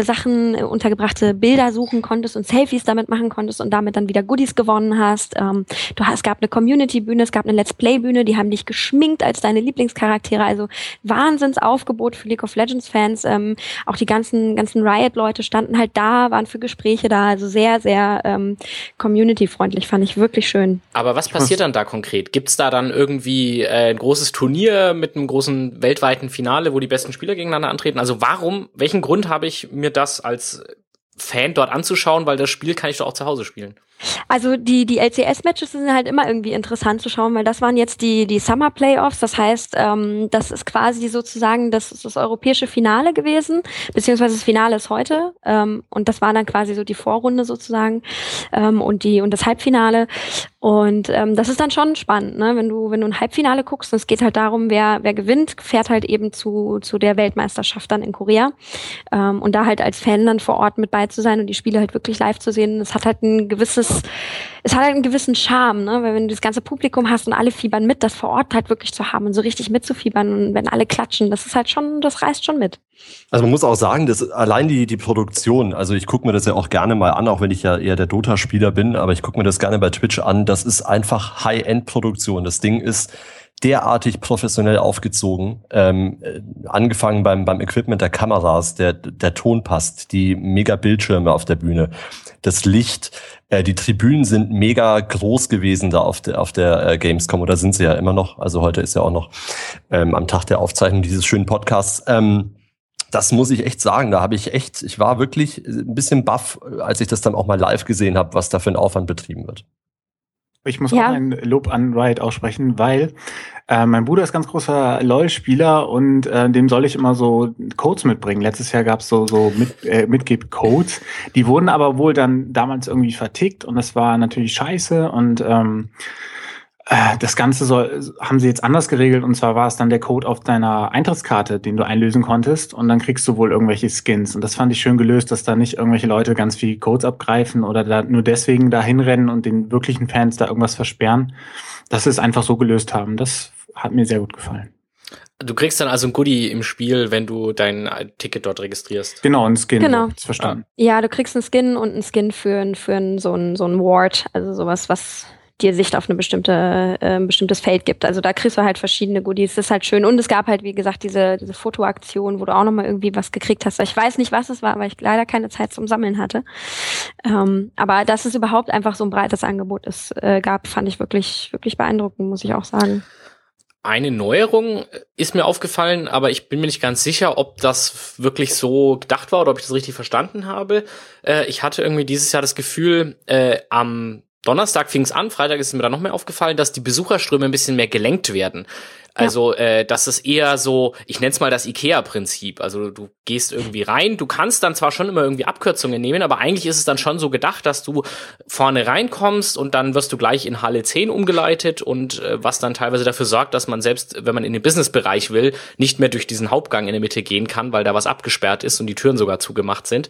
Bilder suchen konntest und Selfies damit machen konntest und damit dann wieder Goodies gewonnen hast. Es gab eine Community-Bühne, es gab eine Let's Play-Bühne, die haben dich geschminkt als deine Lieblingscharaktere, also Wahnsinnsaufgebot für League of Legends-Fans. Auch die ganzen Riot-Leute standen halt da, waren für Gespräche da, also sehr, sehr community-freundlich, fand ich wirklich schön. Aber was passiert dann da konkret? Gibt's da dann irgendwie ein großes Turnier mit einem großen weltweiten Finale, wo die besten Spieler gegeneinander antreten? Also welchen Grund habe ich mir das als Fan dort anzuschauen, weil das Spiel kann ich doch auch zu Hause spielen? Also die LCS-Matches sind halt immer irgendwie interessant zu schauen, weil das waren jetzt die Summer Playoffs. Das heißt, das ist quasi sozusagen das europäische Finale gewesen, beziehungsweise das Finale ist heute. Und das war dann quasi so die Vorrunde sozusagen und das Halbfinale. Und das ist dann schon spannend, ne? Wenn du ein Halbfinale guckst, und es geht halt darum, wer gewinnt, fährt halt eben zu der Weltmeisterschaft dann in Korea. Und da halt als Fan dann vor Ort mit bei zu sein und die Spiele halt wirklich live zu sehen, es hat halt einen gewissen Charme, ne? Weil wenn du das ganze Publikum hast und alle fiebern mit, das vor Ort halt wirklich zu haben und so richtig mitzufiebern und wenn alle klatschen, das reißt schon mit. Also man muss auch sagen, dass allein die Produktion, also ich gucke mir das ja auch gerne mal an, auch wenn ich ja eher der Dota-Spieler bin, aber ich gucke mir das gerne bei Twitch an, das ist einfach High-End-Produktion. Das Ding ist derartig professionell aufgezogen, angefangen beim Equipment der Kameras, der Ton passt, die mega Bildschirme auf der Bühne, das Licht, die Tribünen sind mega groß gewesen da auf der Gamescom, oder sind sie ja immer noch, also heute ist ja auch noch am Tag der Aufzeichnung dieses schönen Podcasts. Das muss ich echt sagen, ich war wirklich ein bisschen baff, als ich das dann auch mal live gesehen habe, was da für ein Aufwand betrieben wird. Ich muss auch ein Lob an Riot aussprechen, weil mein Bruder ist ganz großer LoL-Spieler und dem soll ich immer so Codes mitbringen. Letztes Jahr gab's so Mitgib-Codes. Die wurden aber wohl dann damals irgendwie vertickt und das war natürlich scheiße und das Ganze haben sie jetzt anders geregelt und zwar war es dann der Code auf deiner Eintrittskarte, den du einlösen konntest und dann kriegst du wohl irgendwelche Skins und das fand ich schön gelöst, dass da nicht irgendwelche Leute ganz viel Codes abgreifen oder da nur deswegen da hinrennen und den wirklichen Fans da irgendwas versperren, dass sie es einfach so gelöst haben. Das hat mir sehr gut gefallen. Du kriegst dann also ein Goodie im Spiel, wenn du dein Ticket dort registrierst. Genau, ein Skin. Genau. Ist verstanden. Ja, du kriegst einen Skin und einen Skin für so ein Ward, also sowas, was dir Sicht auf ein bestimmtes Feld gibt. Also da kriegst du halt verschiedene Goodies. Das ist halt schön. Und es gab halt, wie gesagt, diese Fotoaktion, wo du auch nochmal irgendwie was gekriegt hast. Ich weiß nicht, was es war, weil ich leider keine Zeit zum Sammeln hatte. Aber dass es überhaupt einfach so ein breites Angebot gab, fand ich wirklich, wirklich beeindruckend, muss ich auch sagen. Eine Neuerung ist mir aufgefallen, aber ich bin mir nicht ganz sicher, ob das wirklich so gedacht war oder ob ich das richtig verstanden habe. Ich hatte irgendwie dieses Jahr das Gefühl, am Donnerstag fing es an, Freitag ist mir dann noch mehr aufgefallen, dass die Besucherströme ein bisschen mehr gelenkt werden. Also, dass es eher so, ich nenne es mal das IKEA-Prinzip. Also du gehst irgendwie rein, du kannst dann zwar schon immer irgendwie Abkürzungen nehmen, aber eigentlich ist es dann schon so gedacht, dass du vorne reinkommst und dann wirst du gleich in Halle 10 umgeleitet und was dann teilweise dafür sorgt, dass man selbst, wenn man in den Businessbereich will, nicht mehr durch diesen Hauptgang in der Mitte gehen kann, weil da was abgesperrt ist und die Türen sogar zugemacht sind.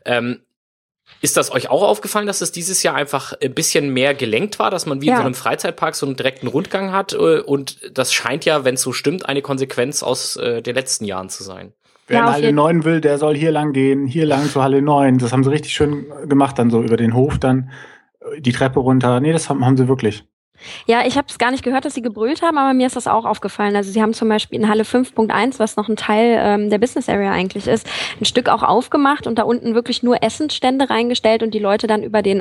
Ist das euch auch aufgefallen, dass es dieses Jahr einfach ein bisschen mehr gelenkt war, dass man wie in so einem Freizeitpark so einen direkten Rundgang hat? Und das scheint ja, wenn es so stimmt, eine Konsequenz aus den letzten Jahren zu sein. Wer in Halle 9 will, der soll hier lang gehen, hier lang zu Halle 9. Das haben sie richtig schön gemacht, dann so über den Hof, dann die Treppe runter. Nee, das haben sie wirklich. Ja, ich habe es gar nicht gehört, dass sie gebrüllt haben, aber mir ist das auch aufgefallen. Also sie haben zum Beispiel in Halle 5.1, was noch ein Teil der Business Area eigentlich ist, ein Stück auch aufgemacht und da unten wirklich nur Essensstände reingestellt und die Leute dann über den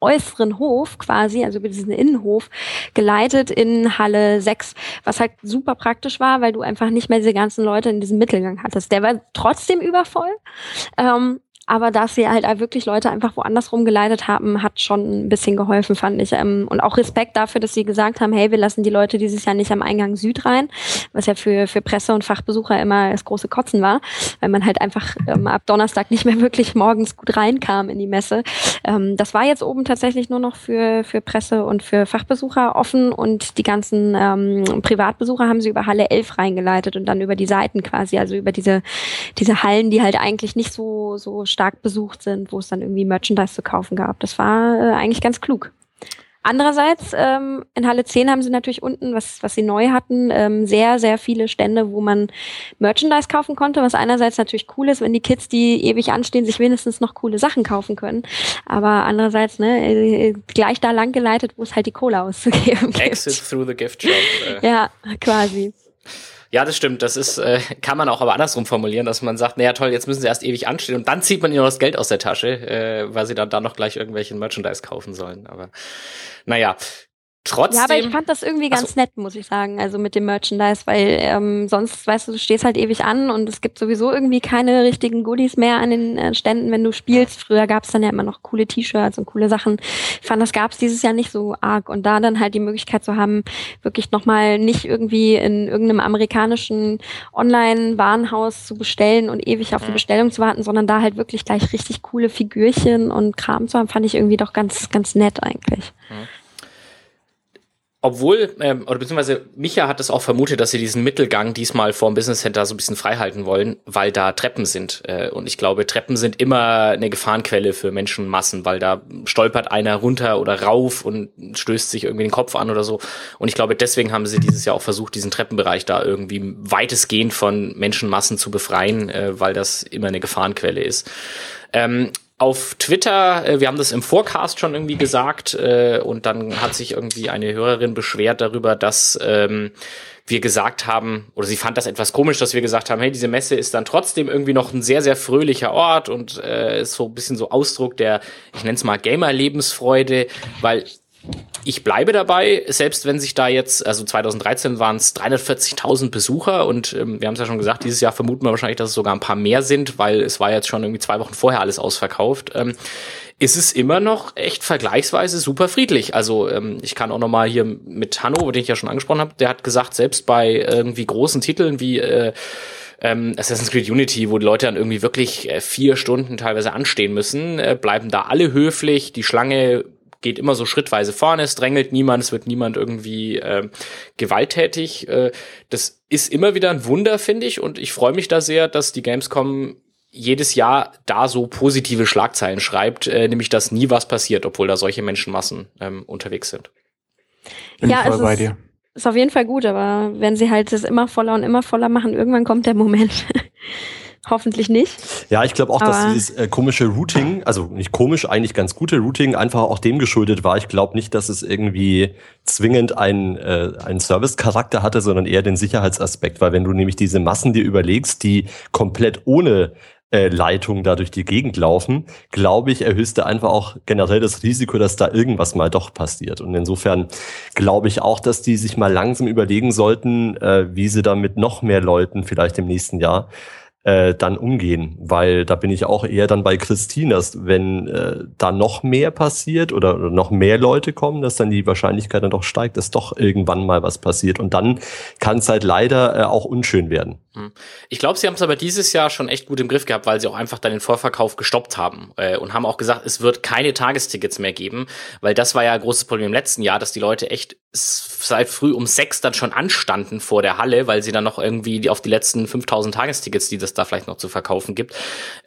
äußeren Hof quasi, also über diesen Innenhof, geleitet in Halle 6, was halt super praktisch war, weil du einfach nicht mehr diese ganzen Leute in diesem Mittelgang hattest. Der war trotzdem übervoll, aber dass sie halt wirklich Leute einfach woanders rumgeleitet haben, hat schon ein bisschen geholfen, fand ich. Und auch Respekt dafür, dass sie gesagt haben, hey, wir lassen die Leute dieses Jahr nicht am Eingang Süd rein, was ja für Presse und Fachbesucher immer das große Kotzen war, weil man halt einfach ab Donnerstag nicht mehr wirklich morgens gut reinkam in die Messe. Das war jetzt oben tatsächlich nur noch für Presse und für Fachbesucher offen und die ganzen Privatbesucher haben sie über Halle 11 reingeleitet und dann über die Seiten quasi, also über diese Hallen, die halt eigentlich nicht so stark besucht sind, wo es dann irgendwie Merchandise zu kaufen gab. Das war eigentlich ganz klug. Andererseits, in Halle 10 haben sie natürlich unten, was sie neu hatten, sehr, sehr viele Stände, wo man Merchandise kaufen konnte, was einerseits natürlich cool ist, wenn die Kids, die ewig anstehen, sich wenigstens noch coole Sachen kaufen können. Aber andererseits, gleich da lang geleitet, wo es halt die Kohle auszugeben gibt. Exit through the gift shop. Ja, quasi. Ja, das stimmt. Das ist, kann man auch aber andersrum formulieren, dass man sagt, naja toll, jetzt müssen sie erst ewig anstehen und dann zieht man ihnen noch das Geld aus der Tasche, weil sie dann da noch gleich irgendwelchen Merchandise kaufen sollen. Aber naja, trotzdem. Ja, aber ich fand das irgendwie ganz nett, muss ich sagen, also mit dem Merchandise, weil sonst, weißt du stehst halt ewig an und es gibt sowieso irgendwie keine richtigen Goodies mehr an den Ständen, wenn du spielst. Früher gab's dann ja immer noch coole T-Shirts und coole Sachen. Ich fand, das gab's dieses Jahr nicht so arg. Und da dann halt die Möglichkeit zu haben, wirklich nochmal nicht irgendwie in irgendeinem amerikanischen Online-Warenhaus zu bestellen und ewig auf die Bestellung zu warten, sondern da halt wirklich gleich richtig coole Figürchen und Kram zu haben, fand ich irgendwie doch ganz, ganz nett eigentlich. Obwohl, oder beziehungsweise Micha hat es auch vermutet, dass sie diesen Mittelgang diesmal vorm Business Center so ein bisschen frei halten wollen, weil da Treppen sind. Und ich glaube, Treppen sind immer eine Gefahrenquelle für Menschenmassen, weil da stolpert einer runter oder rauf und stößt sich irgendwie den Kopf an oder so. Und ich glaube, deswegen haben sie dieses Jahr auch versucht, diesen Treppenbereich da irgendwie weitestgehend von Menschenmassen zu befreien, weil das immer eine Gefahrenquelle ist. Auf Twitter, wir haben das im Forecast schon irgendwie gesagt, und dann hat sich irgendwie eine Hörerin beschwert darüber, dass wir gesagt haben, oder sie fand das etwas komisch, dass wir gesagt haben, hey, diese Messe ist dann trotzdem irgendwie noch ein sehr, sehr fröhlicher Ort und ist so ein bisschen so Ausdruck der, ich nenne es mal Gamer-Lebensfreude, weil ich bleibe dabei, selbst wenn sich da jetzt, also 2013 waren es 340.000 Besucher und wir haben es ja schon gesagt, dieses Jahr vermuten wir wahrscheinlich, dass es sogar ein paar mehr sind, weil es war jetzt schon irgendwie 2 Wochen vorher alles ausverkauft. Ist es immer noch echt vergleichsweise super friedlich. Also ich kann auch noch mal hier mit Hanno, den ich ja schon angesprochen habe, der hat gesagt, selbst bei irgendwie großen Titeln wie Assassin's Creed Unity, wo die Leute dann irgendwie wirklich 4 Stunden teilweise anstehen müssen, bleiben da alle höflich, die Schlange geht immer so schrittweise vorne, es drängelt niemand, es wird niemand irgendwie gewalttätig. Das ist immer wieder ein Wunder, finde ich, und ich freue mich da sehr, dass die Gamescom jedes Jahr da so positive Schlagzeilen schreibt, nämlich dass nie was passiert, obwohl da solche Menschenmassen unterwegs sind. Bin ich voll bei dir. Ist auf jeden Fall gut, aber wenn sie halt das immer voller und immer voller machen, irgendwann kommt der Moment. Hoffentlich nicht. Ja, ich glaube auch, dass dieses komische Routing, also nicht komisch, eigentlich ganz gute Routing, einfach auch dem geschuldet war. Ich glaube nicht, dass es irgendwie zwingend einen Service-Charakter hatte, sondern eher den Sicherheitsaspekt. Weil wenn du nämlich diese Massen dir überlegst, die komplett ohne Leitung da durch die Gegend laufen, glaube ich, erhöhst du einfach auch generell das Risiko, dass da irgendwas mal doch passiert. Und insofern glaube ich auch, dass die sich mal langsam überlegen sollten, wie sie da mit noch mehr Leuten vielleicht im nächsten Jahr dann umgehen, weil da bin ich auch eher dann bei Christine, dass wenn da noch mehr passiert oder noch mehr Leute kommen, dass dann die Wahrscheinlichkeit dann doch steigt, dass doch irgendwann mal was passiert und dann kann es halt leider auch unschön werden. Ich glaube, sie haben es aber dieses Jahr schon echt gut im Griff gehabt, weil sie auch einfach dann den Vorverkauf gestoppt haben und haben auch gesagt, es wird keine Tagestickets mehr geben, weil das war ja ein großes Problem im letzten Jahr, dass die Leute echt seit früh um 6 dann schon anstanden vor der Halle, weil sie dann noch irgendwie auf die letzten 5.000 Tagestickets, die das da vielleicht noch zu verkaufen gibt.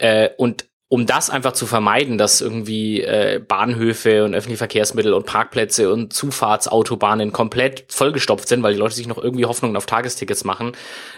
Und um das einfach zu vermeiden, dass irgendwie Bahnhöfe und öffentliche Verkehrsmittel und Parkplätze und Zufahrtsautobahnen komplett vollgestopft sind, weil die Leute sich noch irgendwie Hoffnungen auf Tagestickets machen,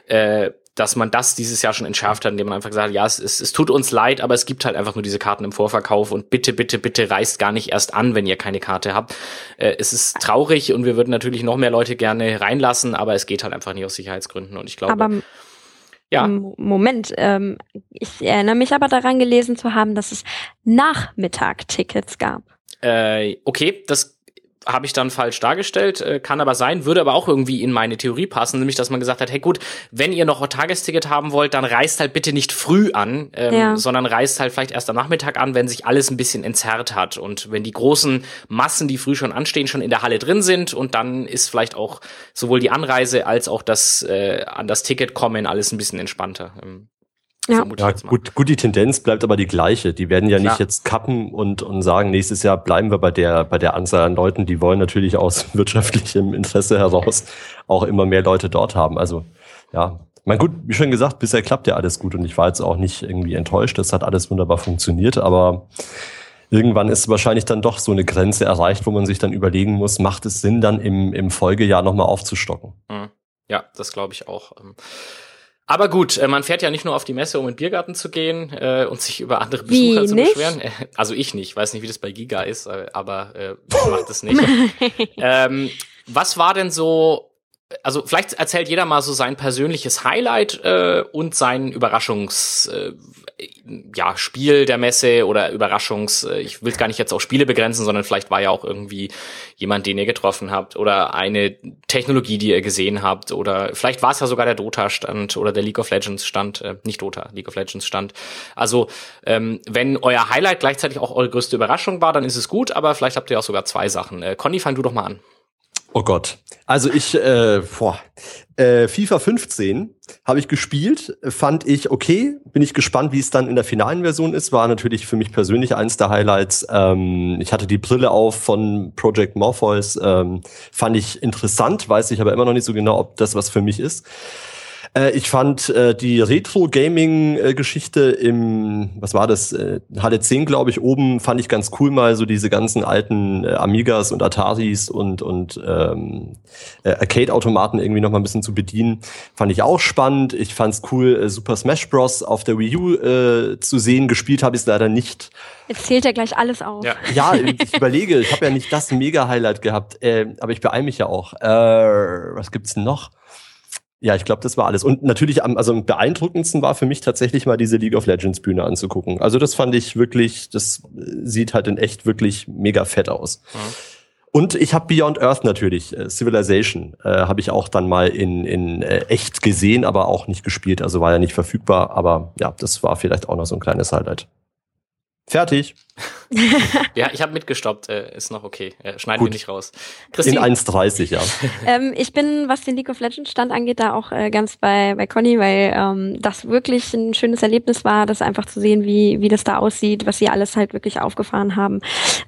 dass man das dieses Jahr schon entschärft hat, indem man einfach gesagt hat, ja, es tut uns leid, aber es gibt halt einfach nur diese Karten im Vorverkauf und bitte, bitte, bitte reist gar nicht erst an, wenn ihr keine Karte habt. Es ist traurig und wir würden natürlich noch mehr Leute gerne reinlassen, aber es geht halt einfach nicht aus Sicherheitsgründen und ich glaube... Aber ja. Moment, ich erinnere mich aber daran gelesen zu haben, dass es Nachmittag-Tickets gab. Okay, das habe ich dann falsch dargestellt, kann aber sein, würde aber auch irgendwie in meine Theorie passen, nämlich, dass man gesagt hat, hey gut, wenn ihr noch ein Tagesticket haben wollt, dann reist halt bitte nicht früh an, sondern reist halt vielleicht erst am Nachmittag an, wenn sich alles ein bisschen entzerrt hat und wenn die großen Massen, die früh schon anstehen, schon in der Halle drin sind und dann ist vielleicht auch sowohl die Anreise als auch das an das Ticket kommen alles ein bisschen entspannter. Ja, gut, die Tendenz bleibt aber die gleiche. Die werden ja Klar. nicht jetzt kappen und sagen, nächstes Jahr bleiben wir bei der Anzahl an Leuten. Die wollen natürlich aus wirtschaftlichem Interesse heraus auch immer mehr Leute dort haben. Also, ja. Gut, wie schon gesagt, bisher klappt ja alles gut und ich war jetzt auch nicht irgendwie enttäuscht. Das hat alles wunderbar funktioniert, aber irgendwann ist wahrscheinlich dann doch so eine Grenze erreicht, wo man sich dann überlegen muss, macht es Sinn, dann im Folgejahr nochmal aufzustocken? Ja, das glaube ich auch. Aber gut, man fährt ja nicht nur auf die Messe, um in den Biergarten zu gehen und sich über andere Besucher zu beschweren. Also ich nicht, weiß nicht, wie das bei Giga ist, aber ich mach das nicht. Was war denn so, also vielleicht erzählt jeder mal so sein persönliches Highlight und sein Spiel der Messe oder ich will gar nicht jetzt auf Spiele begrenzen, sondern vielleicht war ja auch irgendwie jemand, den ihr getroffen habt oder eine Technologie, die ihr gesehen habt oder vielleicht war es ja sogar der Dota-Stand oder der League of Legends-Stand, nicht Dota, League of Legends-Stand. Also wenn euer Highlight gleichzeitig auch eure größte Überraschung war, dann ist es gut, aber vielleicht habt ihr auch sogar 2 Sachen. Conny, fang du doch mal an. Oh Gott. Also FIFA 15 habe ich gespielt, fand ich okay. Bin ich gespannt, wie es dann in der finalen Version ist. War natürlich für mich persönlich eins der Highlights. Ich hatte die Brille auf von Project Morpheus. Fand ich interessant, weiß ich aber immer noch nicht so genau, ob das was für mich ist. Ich fand die Retro-Gaming-Geschichte was war das? Halle 10, glaube ich, oben fand ich ganz cool, mal so diese ganzen alten Amigas und Ataris und Arcade-Automaten irgendwie noch mal ein bisschen zu bedienen. Fand ich auch spannend. Ich fand's cool, Super Smash Bros. Auf der Wii U zu sehen. Gespielt habe ich es leider nicht. Jetzt zählt ja gleich alles auf. Ja, ich überlege, ich habe ja nicht das Mega-Highlight gehabt, aber ich beeile mich ja auch. Was gibt's denn noch? Ja, ich glaube, das war alles. Und natürlich am beeindruckendsten war für mich tatsächlich mal diese League of Legends Bühne anzugucken. Also das fand ich wirklich, das sieht halt in echt wirklich mega fett aus. Mhm. Und ich habe Beyond Earth natürlich, Civilization, habe ich auch dann mal in echt gesehen, aber auch nicht gespielt. Also war ja nicht verfügbar. Aber ja, das war vielleicht auch noch so ein kleines Highlight. Fertig. Ja, ich habe mitgestoppt, ist noch okay. Schneiden wir nicht raus. Christine? In 1,30, ja. Ich bin, was den League of Legends Stand angeht, da auch ganz bei Conny, weil das wirklich ein schönes Erlebnis war, das einfach zu sehen, wie das da aussieht, was sie alles halt wirklich aufgefahren haben.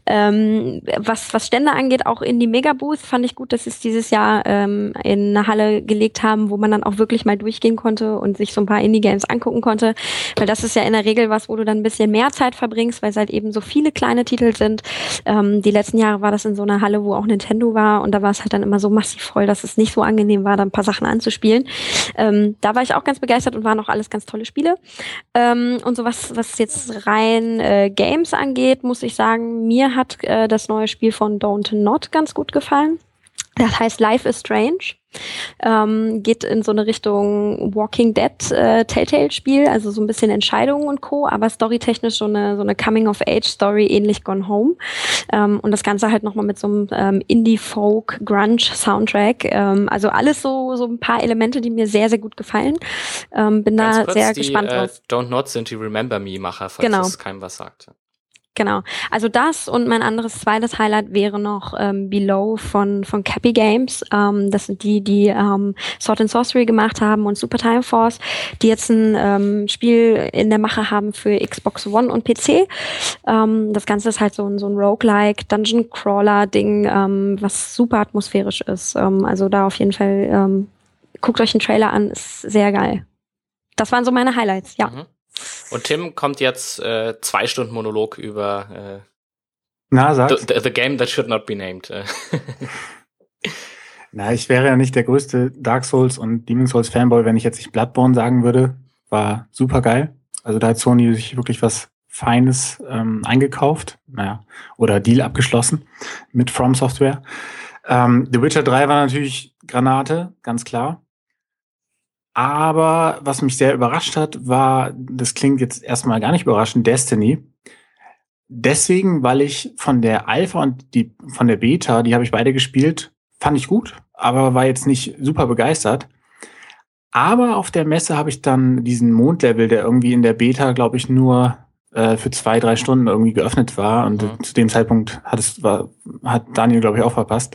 Was Stände angeht, auch in die Megabooth fand ich gut, dass sie es dieses Jahr in eine Halle gelegt haben, wo man dann auch wirklich mal durchgehen konnte und sich so ein paar Indie-Games angucken konnte, weil das ist ja in der Regel was, wo du dann ein bisschen mehr Zeit verbringst, weil es halt eben so viele kleine Titel sind. Die letzten Jahre war das in so einer Halle, wo auch Nintendo war und da war es halt dann immer so massiv voll, dass es nicht so angenehm war, da ein paar Sachen anzuspielen. Da war ich auch ganz begeistert und waren auch alles ganz tolle Spiele. Und so was jetzt rein Games angeht, muss ich sagen, mir hat das neue Spiel von Don't Not ganz gut gefallen. Das heißt Life is Strange. Geht in so eine Richtung Walking Dead Telltale-Spiel, also so ein bisschen Entscheidungen und Co., aber storytechnisch so eine Coming-of-Age-Story, ähnlich Gone Home. Und das Ganze halt nochmal mit so einem Indie-Folk-Grunge-Soundtrack. Also alles so ein paar Elemente, die mir sehr, sehr gut gefallen. Bin ganz da kurz, sehr gespannt drauf. Don't Not sind die Remember Me-Macher, falls das keinem was sagt. Genau. Also das und mein anderes zweites Highlight wäre noch Below von Cappy Games. Das sind die Sword and Sorcery gemacht haben und Super Time Force, die jetzt ein Spiel in der Mache haben für Xbox One und PC. Das Ganze ist halt so ein Roguelike Dungeon Crawler Ding, was super atmosphärisch ist. Also da auf jeden Fall guckt euch den Trailer an, ist sehr geil. Das waren so meine Highlights, ja. Mhm. Und Tim kommt jetzt 2 Stunden Monolog über the Game That Should Not Be Named. Na, ich wäre ja nicht der größte Dark Souls und Demon's Souls Fanboy, wenn ich jetzt nicht Bloodborne sagen würde. War super geil. Also da hat Sony sich wirklich was Feines eingekauft. Oder Deal abgeschlossen mit From Software. The Witcher 3 war natürlich Granate, ganz klar. Aber was mich sehr überrascht hat, war, das klingt jetzt erstmal gar nicht überraschend, Destiny. deswegen, weil ich von der Alpha und von der Beta, die habe ich beide gespielt, fand ich gut, aber war jetzt nicht super begeistert. Aber auf der Messe habe ich dann diesen Mondlevel, der irgendwie in der Beta, glaube ich, nur für 2-3 Stunden irgendwie geöffnet war. Und zu dem Zeitpunkt hat Daniel, glaube ich, auch verpasst.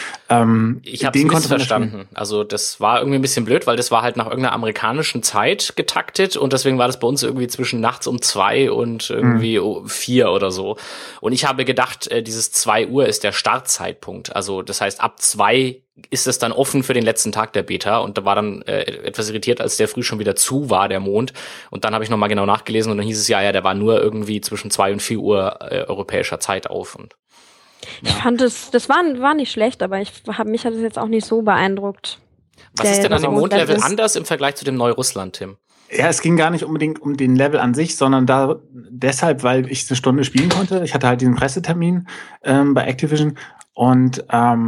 Ich habe es missverstanden. Also das war irgendwie ein bisschen blöd, weil das war halt nach irgendeiner amerikanischen Zeit getaktet und deswegen war das bei uns irgendwie zwischen nachts um 2 und irgendwie 4 oder so. Und ich habe gedacht, dieses 2 Uhr ist der Startzeitpunkt. Also das heißt, ab 2 ist es dann offen für den letzten Tag der Beta und da war dann etwas irritiert, als der früh schon wieder zu war, der Mond. Und dann habe ich nochmal genau nachgelesen und dann hieß es ja, der war nur irgendwie zwischen 2 und 4 Uhr europäischer Zeit auf. Und ich fand das war nicht schlecht, aber mich hat es jetzt auch nicht so beeindruckt. Was ist denn an dem Mondlevel anders im Vergleich zu dem Neurussland, Tim? Ja, es ging gar nicht unbedingt um den Level an sich, sondern deshalb, weil ich eine Stunde spielen konnte. Ich hatte halt diesen Pressetermin bei Activision und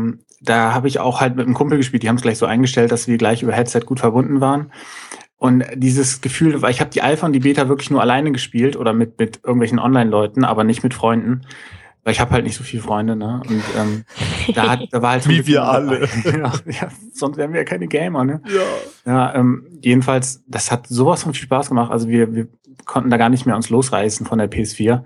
da habe ich auch halt mit einem Kumpel gespielt. Die haben es gleich so eingestellt, dass wir gleich über Headset gut verbunden waren. Und dieses Gefühl, weil ich habe die Alpha und die Beta wirklich nur alleine gespielt oder mit irgendwelchen Online-Leuten, aber nicht mit Freunden. Weil ich habe halt nicht so viele Freunde, ne? Und da war halt wie wir alle. ja, sonst wären wir ja keine Gamer, ne? Ja. Jedenfalls, das hat sowas von viel Spaß gemacht. Also wir konnten da gar nicht mehr uns losreißen von der PS4.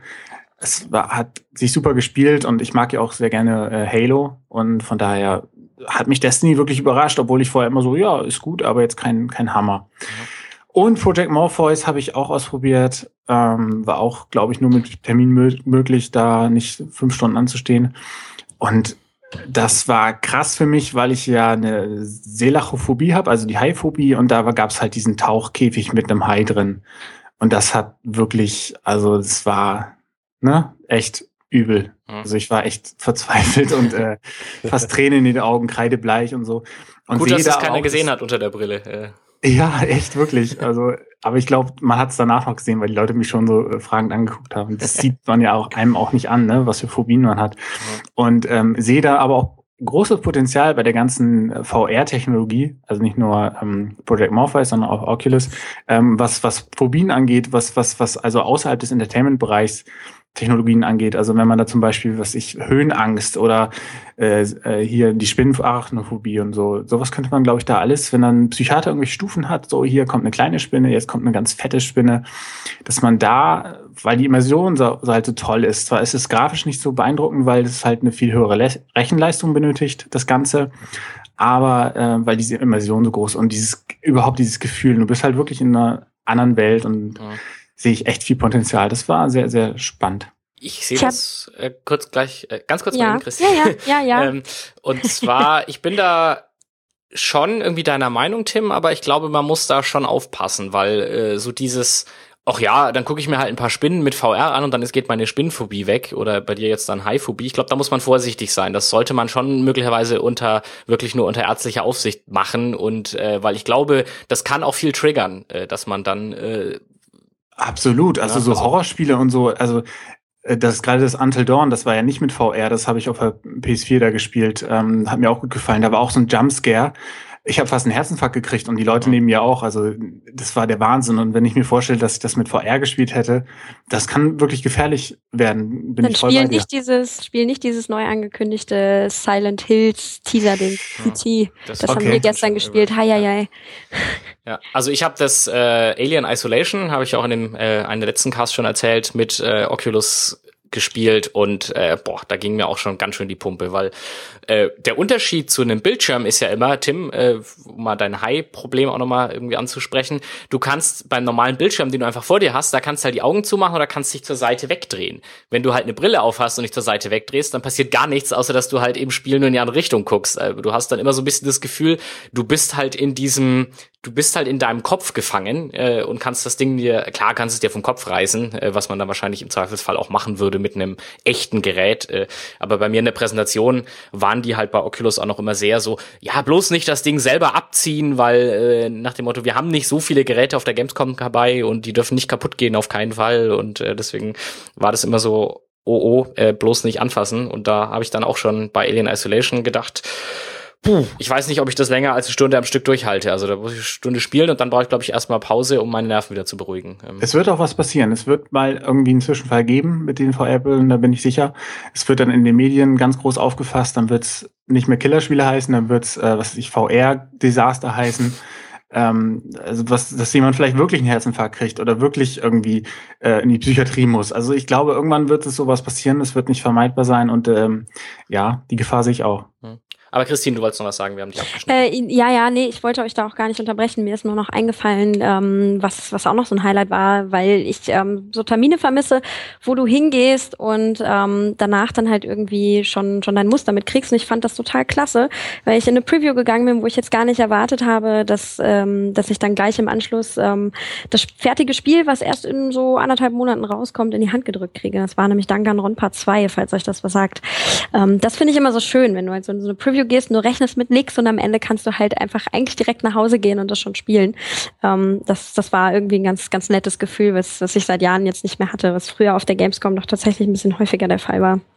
Hat sich super gespielt und ich mag ja auch sehr gerne Halo und von daher hat mich Destiny wirklich überrascht, obwohl ich vorher immer so, ja, ist gut, aber jetzt kein Hammer. Und Project Morpheus habe ich auch ausprobiert. War auch, glaube ich, nur mit Termin möglich, da nicht 5 Stunden anzustehen. Und das war krass für mich, weil ich ja eine Selachophobie habe, also die Haiphobie. Und da gab es halt diesen Tauchkäfig mit einem Hai drin. Und das hat wirklich, also das war echt übel. Also ich war echt verzweifelt und fast Tränen in den Augen, kreidebleich und so. Und gut, dass das keiner gesehen hat unter der Brille. Ja, echt, wirklich. Also, aber ich glaube, man hat es danach noch gesehen, weil die Leute mich schon so fragend angeguckt haben. Das sieht man ja auch einem auch nicht an, ne, was für Phobien man hat. Und sehe da aber auch großes Potenzial bei der ganzen VR-Technologie, also nicht nur Project Morpheus, sondern auch Oculus, was Phobien angeht, was also außerhalb des Entertainment-Bereichs Technologien angeht. Also wenn man da zum Beispiel, Höhenangst oder hier die Spinnenarachnophobie und so, sowas könnte man, glaube ich, da alles, wenn dann ein Psychiater irgendwelche Stufen hat, so hier kommt eine kleine Spinne, jetzt kommt eine ganz fette Spinne, dass man da, weil die Immersion so halt so toll ist, zwar ist es grafisch nicht so beeindruckend, weil es halt eine viel höhere Rechenleistung benötigt, das Ganze, aber weil diese Immersion so groß und überhaupt dieses Gefühl, du bist halt wirklich in einer anderen Welt und sehe ich echt viel Potenzial. Das war sehr, sehr spannend. Ich sehe das ganz kurz mal hin, Christian. Ja. Und zwar, ich bin da schon irgendwie deiner Meinung, Tim, aber ich glaube, man muss da schon aufpassen, weil so dieses, ach ja, dann gucke ich mir halt ein paar Spinnen mit VR an und dann geht meine Spinnenphobie weg oder bei dir jetzt dann Haiphobie. Ich glaube, da muss man vorsichtig sein. Das sollte man schon möglicherweise wirklich nur unter ärztlicher Aufsicht machen und weil ich glaube, das kann auch viel triggern, dass man dann absolut, also so Horrorspiele und so, also das gerade das Until Dawn, das war ja nicht mit VR, das habe ich auf der PS4 da gespielt, hat mir auch gut gefallen, da war auch so ein Jumpscare. Ich habe fast einen Herzinfarkt gekriegt und die Leute neben mir auch, also das war der Wahnsinn und wenn ich mir vorstelle, dass ich das mit VR gespielt hätte, das kann wirklich gefährlich werden, bin ich voll bei dir. Spiel nicht dieses neu angekündigte Silent Hills Teaser-Ding, PT, das haben wir gestern gespielt, hei. Ja, also ich habe das Alien Isolation, habe ich auch in einem der letzten Casts schon erzählt, mit Oculus gespielt und da ging mir auch schon ganz schön die Pumpe, weil der Unterschied zu einem Bildschirm ist ja immer, Tim, um mal dein High-Problem auch nochmal irgendwie anzusprechen, du kannst beim normalen Bildschirm, den du einfach vor dir hast, da kannst du halt die Augen zumachen oder kannst dich zur Seite wegdrehen. Wenn du halt eine Brille auf hast und dich zur Seite wegdrehst, dann passiert gar nichts, außer dass du halt im Spiel nur in die andere Richtung guckst. Du hast dann immer so ein bisschen das Gefühl, du bist halt in deinem Kopf gefangen und kannst das Ding kannst es dir vom Kopf reißen, was man dann wahrscheinlich im Zweifelsfall auch machen würde mit einem echten Gerät. Aber bei mir in der Präsentation waren die halt bei Oculus auch noch immer sehr so, ja, bloß nicht das Ding selber abziehen, weil nach dem Motto, wir haben nicht so viele Geräte auf der Gamescom dabei und die dürfen nicht kaputt gehen, auf keinen Fall. Und deswegen war das immer so, bloß nicht anfassen. Und da habe ich dann auch schon bei Alien Isolation gedacht, Ich weiß nicht, ob ich das länger als eine Stunde am Stück durchhalte. Also da muss ich eine Stunde spielen und dann brauche ich, glaube ich, erstmal Pause, um meine Nerven wieder zu beruhigen. Es wird auch was passieren. Es wird mal irgendwie einen Zwischenfall geben mit den VR-Brillen, da bin ich sicher. Es wird dann in den Medien ganz groß aufgefasst, dann wird es nicht mehr Killerspiele heißen, dann wird es, VR-Desaster heißen. Also dass jemand vielleicht wirklich einen Herzinfarkt kriegt oder wirklich irgendwie in die Psychiatrie muss. Also ich glaube, irgendwann wird es sowas passieren, es wird nicht vermeidbar sein und die Gefahr sehe ich auch. Aber Christine, du wolltest noch was sagen, wir haben dich abgeschnitten. Nee, ich wollte euch da auch gar nicht unterbrechen. Mir ist nur noch eingefallen, was auch noch so ein Highlight war, weil ich so Termine vermisse, wo du hingehst und danach dann halt irgendwie schon dein Muster mitkriegst. Und ich fand das total klasse, weil ich in eine Preview gegangen bin, wo ich jetzt gar nicht erwartet habe, dass ich dann gleich im Anschluss das fertige Spiel, was erst in so 1,5 Monaten rauskommt, in die Hand gedrückt kriege. Das war nämlich Danganronpa 2, falls euch das was sagt. Das finde ich immer so schön, wenn du halt so in so eine Preview gehst und du rechnest mit nix und am Ende kannst du halt einfach eigentlich direkt nach Hause gehen und das schon spielen. Das war irgendwie ein ganz, ganz nettes Gefühl, was ich seit Jahren jetzt nicht mehr hatte, was früher auf der Gamescom doch tatsächlich ein bisschen häufiger der Fall war.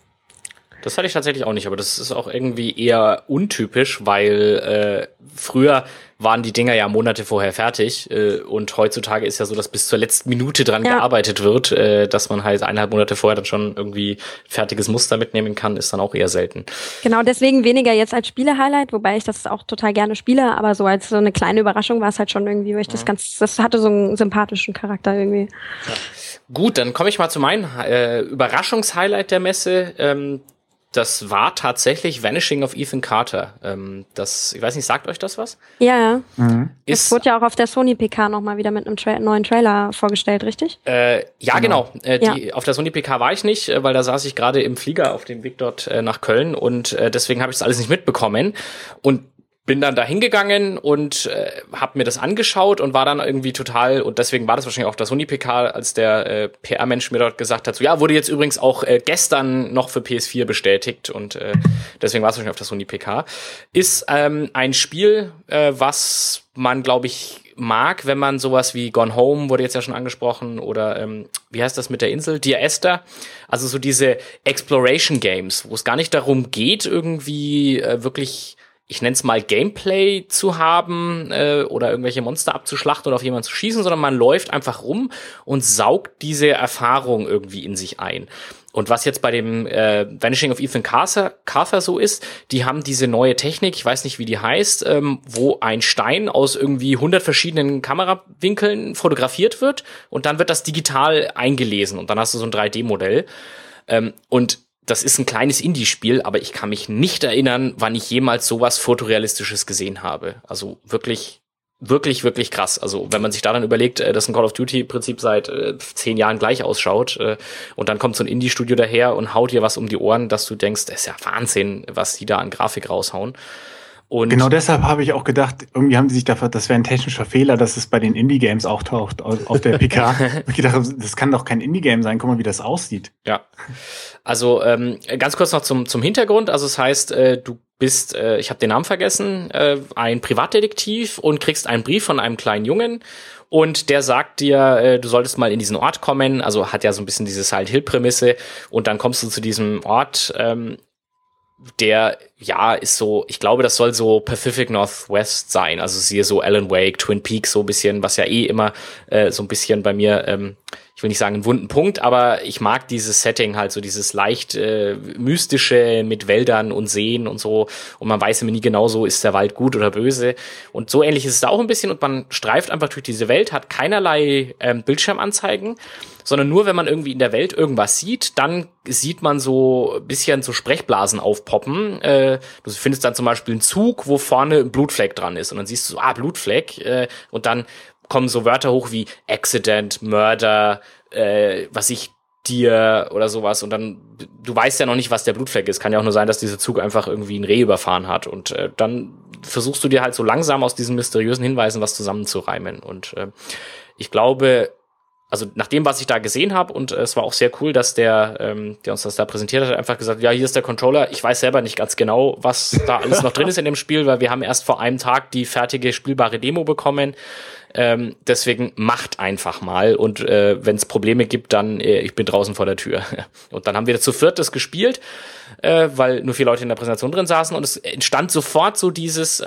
Das hatte ich tatsächlich auch nicht, aber das ist auch irgendwie eher untypisch, weil früher waren die Dinger ja Monate vorher fertig und heutzutage ist ja so, dass bis zur letzten Minute dran gearbeitet wird, dass man halt 1,5 Monate vorher dann schon irgendwie fertiges Muster mitnehmen kann, ist dann auch eher selten. Genau, deswegen weniger jetzt als Spiele-Highlight, wobei ich das auch total gerne spiele, aber so als so eine kleine Überraschung war es halt schon irgendwie, weil ich das hatte so einen sympathischen Charakter irgendwie. Ja. Gut, dann komme ich mal zu meinem Überraschungshighlight der Messe. Das war tatsächlich Vanishing of Ethan Carter. Ich weiß nicht, sagt euch das was? Ja. Es wurde ja auch auf der Sony PK nochmal wieder mit einem neuen Trailer vorgestellt, richtig? Genau. Auf der Sony PK war ich nicht, weil da saß ich gerade im Flieger auf dem Weg dort nach Köln und deswegen habe ich das alles nicht mitbekommen. Und bin dann da hingegangen und habe mir das angeschaut und war dann irgendwie total, und deswegen war das wahrscheinlich auch der Sony PK, als der PR-Mensch mir dort gesagt hat, so ja, wurde jetzt übrigens auch gestern noch für PS4 bestätigt und deswegen war es wahrscheinlich auf der Sony PK. Ist ein Spiel, was man, glaube ich, mag, wenn man sowas wie Gone Home, wurde jetzt ja schon angesprochen, oder wie heißt das mit der Insel? Dear Esther. Also so diese Exploration Games, wo es gar nicht darum geht, irgendwie wirklich, ich nenne es mal Gameplay zu haben oder irgendwelche Monster abzuschlachten oder auf jemanden zu schießen, sondern man läuft einfach rum und saugt diese Erfahrung irgendwie in sich ein. Und was jetzt bei dem Vanishing of Ethan Carter so ist, die haben diese neue Technik, ich weiß nicht, wie die heißt, wo ein Stein aus irgendwie 100 verschiedenen Kamerawinkeln fotografiert wird und dann wird das digital eingelesen und dann hast du so ein 3D-Modell. Und das ist ein kleines Indie-Spiel, aber ich kann mich nicht erinnern, wann ich jemals sowas Fotorealistisches gesehen habe. Also wirklich, wirklich, wirklich krass. Also wenn man sich da dann überlegt, dass ein Call of Duty-Prinzip seit 10 Jahren gleich ausschaut und dann kommt so ein Indie-Studio daher und haut dir was um die Ohren, dass du denkst, das ist ja Wahnsinn, was die da an Grafik raushauen. Und genau deshalb habe ich auch gedacht, irgendwie haben die sich dafür, das wäre ein technischer Fehler, dass es bei den Indie-Games auftaucht auf der PK. Ich gedacht, das kann doch kein Indie-Game sein, guck mal, wie das aussieht. Ja, also ganz kurz noch zum Hintergrund. Also es heißt, du bist, ich habe den Namen vergessen, ein Privatdetektiv und kriegst einen Brief von einem kleinen Jungen und der sagt dir, du solltest mal in diesen Ort kommen. Also hat ja so ein bisschen diese Silent Hill-Prämisse und dann kommst du zu diesem Ort, der, ja, ist so, ich glaube, das soll so Pacific Northwest sein, also siehe so Alan Wake, Twin Peaks, so ein bisschen, was ja immer so ein bisschen bei mir, ich will nicht sagen einen wunden Punkt, aber ich mag dieses Setting halt, so dieses leicht mystische mit Wäldern und Seen und so, und man weiß immer nie genau so, ist der Wald gut oder böse, und so ähnlich ist es da auch ein bisschen, und man streift einfach durch diese Welt, hat keinerlei Bildschirmanzeigen, sondern nur, wenn man irgendwie in der Welt irgendwas sieht, dann sieht man so ein bisschen so Sprechblasen aufpoppen. Du findest dann zum Beispiel einen Zug, wo vorne ein Blutfleck dran ist. Und dann siehst du so, Blutfleck. Und dann kommen so Wörter hoch wie Accident, Murder, Tier oder sowas. Und dann, du weißt ja noch nicht, was der Blutfleck ist. Kann ja auch nur sein, dass dieser Zug einfach irgendwie ein Reh überfahren hat. Und dann versuchst du dir halt so langsam aus diesen mysteriösen Hinweisen was zusammenzureimen. Und ich glaube, also nach dem, was ich da gesehen habe, und es war auch sehr cool, dass der uns das da präsentiert hat, einfach gesagt, ja, hier ist der Controller. Ich weiß selber nicht ganz genau, was da alles noch drin ist in dem Spiel, weil wir haben erst vor einem Tag die fertige spielbare Demo bekommen. Deswegen macht einfach mal, und wenn es Probleme gibt, dann ich bin draußen vor der Tür. Und dann haben wir zu viert das gespielt, weil nur 4 Leute in der Präsentation drin saßen, und es entstand sofort so dieses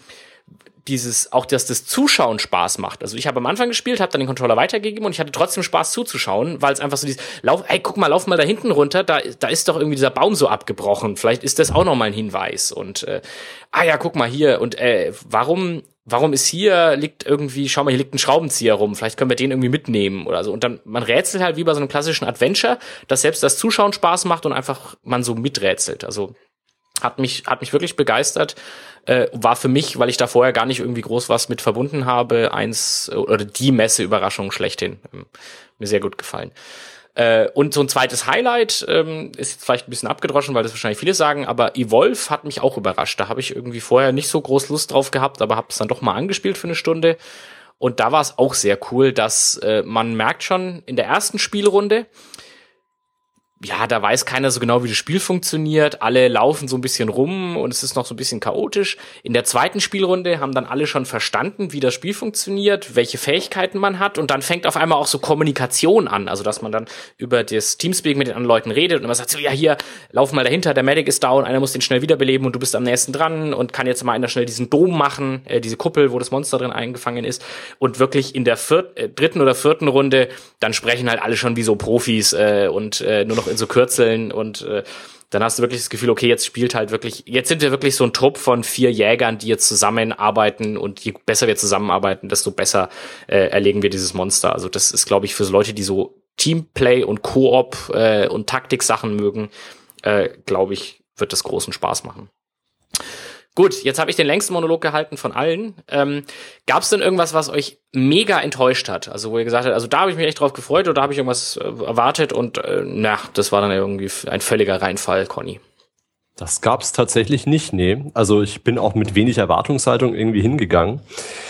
auch, dass das Zuschauen Spaß macht. Also ich habe am Anfang gespielt, habe dann den Controller weitergegeben und ich hatte trotzdem Spaß zuzuschauen, weil es einfach so dieses, guck mal da hinten runter, da ist doch irgendwie dieser Baum so abgebrochen. Vielleicht ist das auch nochmal ein Hinweis. Und ja, guck mal hier. Und warum ist hier, schau mal, hier liegt ein Schraubenzieher rum, vielleicht können wir den irgendwie mitnehmen oder so. Und dann, man rätselt halt wie bei so einem klassischen Adventure, dass selbst das Zuschauen Spaß macht und einfach man so miträtselt. Also hat mich wirklich begeistert. War für mich, weil ich da vorher gar nicht irgendwie groß was mit verbunden habe, die Messe-Überraschung schlechthin. Mir sehr gut gefallen. Und so ein zweites Highlight ist jetzt vielleicht ein bisschen abgedroschen, weil das wahrscheinlich viele sagen, aber Evolve hat mich auch überrascht. Da habe ich irgendwie vorher nicht so groß Lust drauf gehabt, aber habe es dann doch mal angespielt für eine Stunde. Und da war es auch sehr cool, dass man merkt schon in der ersten Spielrunde, ja, da weiß keiner so genau, wie das Spiel funktioniert. Alle laufen so ein bisschen rum und es ist noch so ein bisschen chaotisch. In der zweiten Spielrunde haben dann alle schon verstanden, wie das Spiel funktioniert, welche Fähigkeiten man hat. Und dann fängt auf einmal auch so Kommunikation an. Also, dass man dann über das Teamspeak mit den anderen Leuten redet und man sagt so, ja, hier, lauf mal dahinter, der Medic ist down, einer muss den schnell wiederbeleben und du bist am nächsten dran und kann jetzt mal einer schnell diesen Dom machen, diese Kuppel, wo das Monster drin eingefangen ist. Und wirklich in der dritten oder vierten Runde, dann sprechen halt alle schon wie so Profis und nur noch in so Kürzeln, und dann hast du wirklich das Gefühl, okay, jetzt sind wir wirklich so ein Trupp von 4 Jägern, die jetzt zusammenarbeiten, und je besser wir zusammenarbeiten, desto besser erlegen wir dieses Monster. Also das ist, glaube ich, für so Leute, die so Teamplay und Koop und Taktik-Sachen mögen, glaube ich, wird das großen Spaß machen. Gut, jetzt habe ich den längsten Monolog gehalten von allen. Gab es denn irgendwas, was euch mega enttäuscht hat? Also wo ihr gesagt habt, also da habe ich mich echt drauf gefreut oder da habe ich irgendwas erwartet und das war dann irgendwie ein völliger Reinfall, Conny. Das gab's tatsächlich nicht, nee. Also ich bin auch mit wenig Erwartungshaltung irgendwie hingegangen.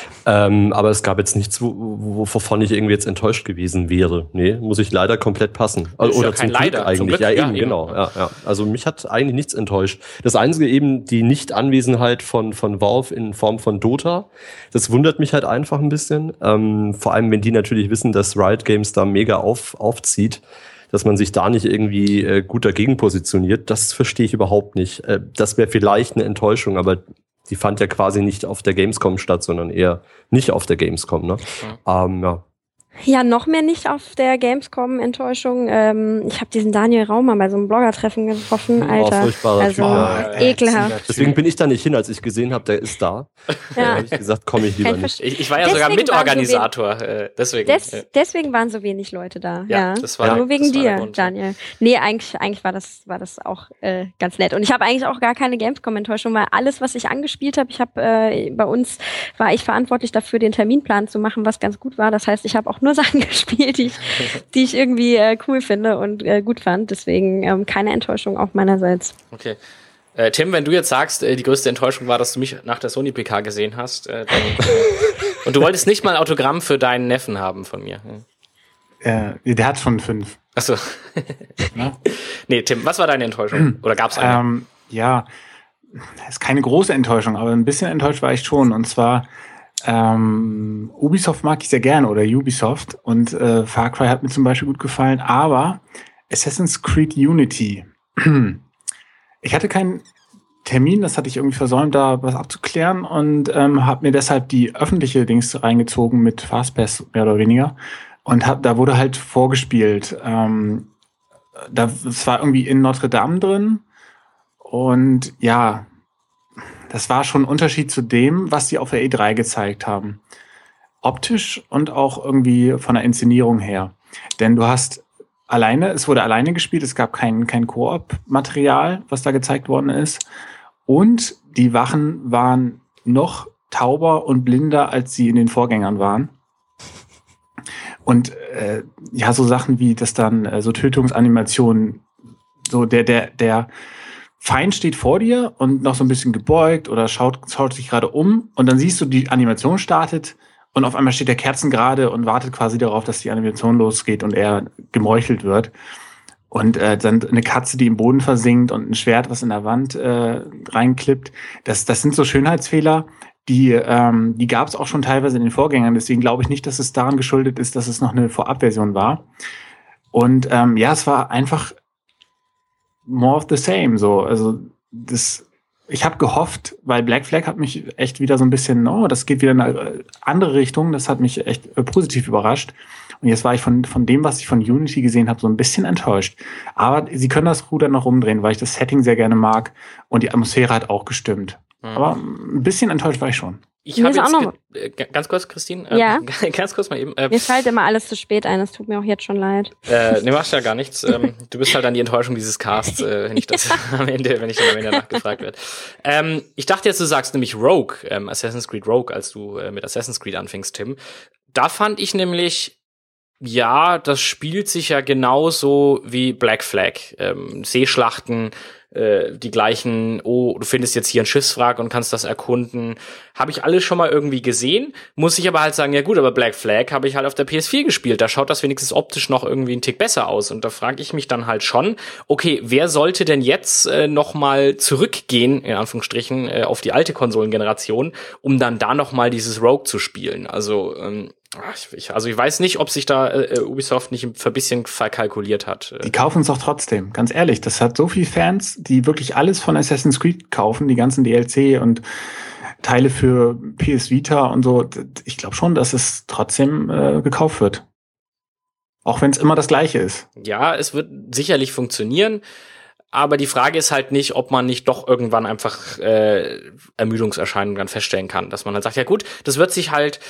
Aber es gab jetzt nichts, wovon ich irgendwie jetzt enttäuscht gewesen wäre. Nee, muss ich leider komplett passen. Also, oder kein Leider, eigentlich. Zum Glück, ja, eben, genau. Ja. Also mich hat eigentlich nichts enttäuscht. Das Einzige eben die Nicht-Anwesenheit von Valve in Form von Dota. Das wundert mich halt einfach ein bisschen. Vor allem, wenn die natürlich wissen, dass Riot Games da mega aufzieht, dass man sich da nicht irgendwie gut dagegen positioniert. Das verstehe ich überhaupt nicht. Das wäre vielleicht eine Enttäuschung, aber die fand ja quasi nicht auf der Gamescom statt, sondern eher nicht auf der Gamescom, ne? Ja. Ja, noch mehr nicht auf der Gamescom-Enttäuschung. Ich habe diesen Daniel Raumer bei so einem Blogger-Treffen getroffen, Alter. Also ekelhaft. Deswegen bin ich da nicht hin, als ich gesehen habe, der ist da. Ja. Habe ich gesagt, komme ich lieber nicht. Ich war ja sogar Mitorganisator. Deswegen waren so wenig Leute da. Ja, das war nur wegen dir, Daniel. Nee, eigentlich war das auch ganz nett. Und ich habe eigentlich auch gar keine Gamescom-Enttäuschung, weil alles, was ich angespielt habe, bei uns war ich verantwortlich dafür, den Terminplan zu machen, was ganz gut war. Das heißt, ich habe auch nur Sachen gespielt, die ich irgendwie cool finde und gut fand. Deswegen keine Enttäuschung auch meinerseits. Okay. Tim, wenn du jetzt sagst, die größte Enttäuschung war, dass du mich nach der Sony PK gesehen hast, und du wolltest nicht mal ein Autogramm für deinen Neffen haben von mir. Der hat schon 5. Achso. Nee, Tim, was war deine Enttäuschung? Oder gab's eine? Ja, das ist keine große Enttäuschung, aber ein bisschen enttäuscht war ich schon. Und zwar Ubisoft mag ich sehr gerne, oder Ubisoft, und Far Cry hat mir zum Beispiel gut gefallen, aber Assassin's Creed Unity, ich hatte keinen Termin, das hatte ich irgendwie versäumt, da was abzuklären, und habe mir deshalb die öffentliche Dings reingezogen mit Fastpass, mehr oder weniger, und da wurde halt vorgespielt. Das war irgendwie in Notre Dame drin, und ja, das war schon ein Unterschied zu dem, was sie auf der E3 gezeigt haben. Optisch und auch irgendwie von der Inszenierung her. Denn es wurde alleine gespielt, es gab kein Koop-Material, was da gezeigt worden ist. Und die Wachen waren noch tauber und blinder, als sie in den Vorgängern waren. Und so Sachen wie, dass dann so Tötungsanimationen, so der Feind steht vor dir und noch so ein bisschen gebeugt oder schaut sich gerade um, und dann siehst du, die Animation startet Und auf einmal steht er kerzengerade und wartet quasi darauf, dass die Animation losgeht und er gemeuchelt wird. Und dann eine Katze, die im Boden versinkt und ein Schwert, was in der Wand reinklippt. Das sind so Schönheitsfehler, die gab es auch schon teilweise in den Vorgängern. Deswegen glaube ich nicht, dass es daran geschuldet ist, dass es noch eine Vorabversion war. Und es war einfach more of the same. So, also ich habe gehofft, weil Black Flag hat mich echt wieder so ein bisschen, das geht wieder in eine andere Richtung. Das hat mich echt positiv überrascht. Und jetzt war ich von dem, was ich von Unity gesehen habe, so ein bisschen enttäuscht. Aber sie können das Ruder noch umdrehen, weil ich das Setting sehr gerne mag und die Atmosphäre hat auch gestimmt. Aber ein bisschen enttäuscht war ich schon. Ich habe jetzt ganz kurz, Christine, ja? Ganz kurz mal eben. Mir fällt immer alles zu spät ein, es tut mir auch jetzt schon leid. Nee, machst ja gar nichts. Du bist halt dann die Enttäuschung dieses Casts, wenn ich dann am Ende nachgefragt werde. Ich dachte jetzt, du sagst nämlich Rogue, Assassin's Creed Rogue, als du mit Assassin's Creed anfingst, Tim. Da fand ich nämlich, das spielt sich ja genauso wie Black Flag. Seeschlachten, die gleichen, du findest jetzt hier ein Schiffswrack und kannst das erkunden. Habe ich alles schon mal irgendwie gesehen, muss ich aber halt sagen, ja gut, aber Black Flag habe ich halt auf der PS4 gespielt, da schaut das wenigstens optisch noch irgendwie einen Tick besser aus. Und da frage ich mich dann halt schon, okay, wer sollte denn jetzt noch mal zurückgehen, in Anführungsstrichen, auf die alte Konsolengeneration, um dann da noch mal dieses Rogue zu spielen? Also ich weiß nicht, ob sich da Ubisoft nicht ein bisschen verkalkuliert hat. Die kaufen es doch trotzdem, ganz ehrlich. Das hat so viele Fans, die wirklich alles von Assassin's Creed kaufen, die ganzen DLC und Teile für PS Vita und so. Ich glaube schon, dass es trotzdem gekauft wird. Auch wenn es immer das Gleiche ist. Ja, es wird sicherlich funktionieren. Aber die Frage ist halt nicht, ob man nicht doch irgendwann einfach Ermüdungserscheinungen dann feststellen kann. Dass man dann sagt, ja gut, das wird sich halt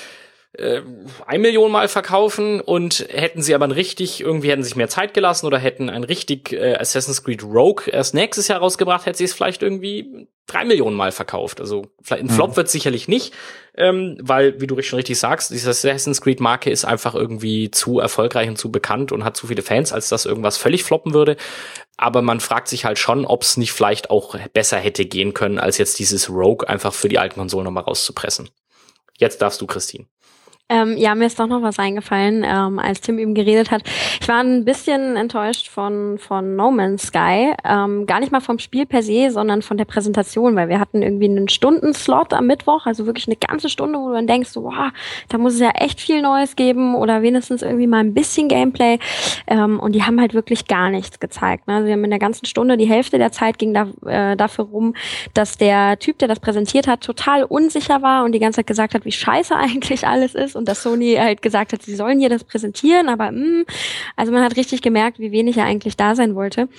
1 Million Mal verkaufen und hätten sie sich mehr Zeit gelassen oder hätten ein richtig Assassin's Creed Rogue erst nächstes Jahr rausgebracht, hätte sie es vielleicht irgendwie 3 Millionen Mal verkauft. Also ein Flop wird sicherlich nicht, weil, wie du schon richtig sagst, diese Assassin's Creed Marke ist einfach irgendwie zu erfolgreich und zu bekannt und hat zu viele Fans, als dass irgendwas völlig floppen würde. Aber man fragt sich halt schon, ob es nicht vielleicht auch besser hätte gehen können, als jetzt dieses Rogue einfach für die alten Konsolen nochmal rauszupressen. Jetzt darfst du, Christine. Mir ist doch noch was eingefallen, als Tim eben geredet hat. Ich war ein bisschen enttäuscht von No Man's Sky. Gar nicht mal vom Spiel per se, sondern von der Präsentation, weil wir hatten irgendwie einen Stundenslot am Mittwoch, also wirklich eine ganze Stunde, wo du dann denkst, wow, da muss es ja echt viel Neues geben oder wenigstens irgendwie mal ein bisschen Gameplay. Und die haben halt wirklich gar nichts gezeigt. Ne? Also wir haben in der ganzen Stunde, die Hälfte der Zeit ging dafür rum, dass der Typ, der das präsentiert hat, total unsicher war und die ganze Zeit gesagt hat, wie scheiße eigentlich alles ist. Und dass Sony halt gesagt hat, sie sollen hier das präsentieren, aber also man hat richtig gemerkt, wie wenig er eigentlich da sein wollte.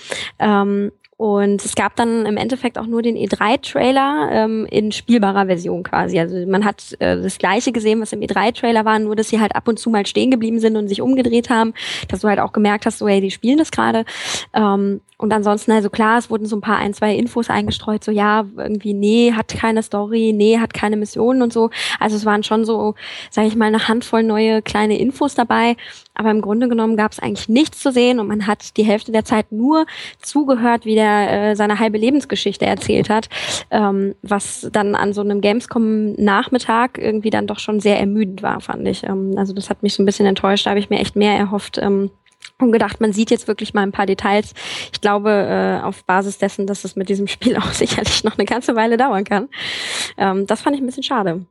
Und es gab dann im Endeffekt auch nur den E3-Trailer in spielbarer Version quasi. Also man hat das Gleiche gesehen, was im E3-Trailer war, nur dass sie halt ab und zu mal stehen geblieben sind und sich umgedreht haben, dass du halt auch gemerkt hast, so hey, die spielen das gerade. Und ansonsten, also klar, es wurden so ein zwei Infos eingestreut, so ja, irgendwie, nee, hat keine Story, nee, hat keine Missionen und so. Also es waren schon so, sage ich mal, eine Handvoll neue kleine Infos dabei. Aber im Grunde genommen gab es eigentlich nichts zu sehen und man hat die Hälfte der Zeit nur zugehört, wie der seine halbe Lebensgeschichte erzählt hat, was dann an so einem Gamescom-Nachmittag irgendwie dann doch schon sehr ermüdend war, fand ich. Also das hat mich so ein bisschen enttäuscht, da habe ich mir echt mehr erhofft und gedacht, man sieht jetzt wirklich mal ein paar Details. Ich glaube, auf Basis dessen, dass es mit diesem Spiel auch sicherlich noch eine ganze Weile dauern kann. Das fand ich ein bisschen schade.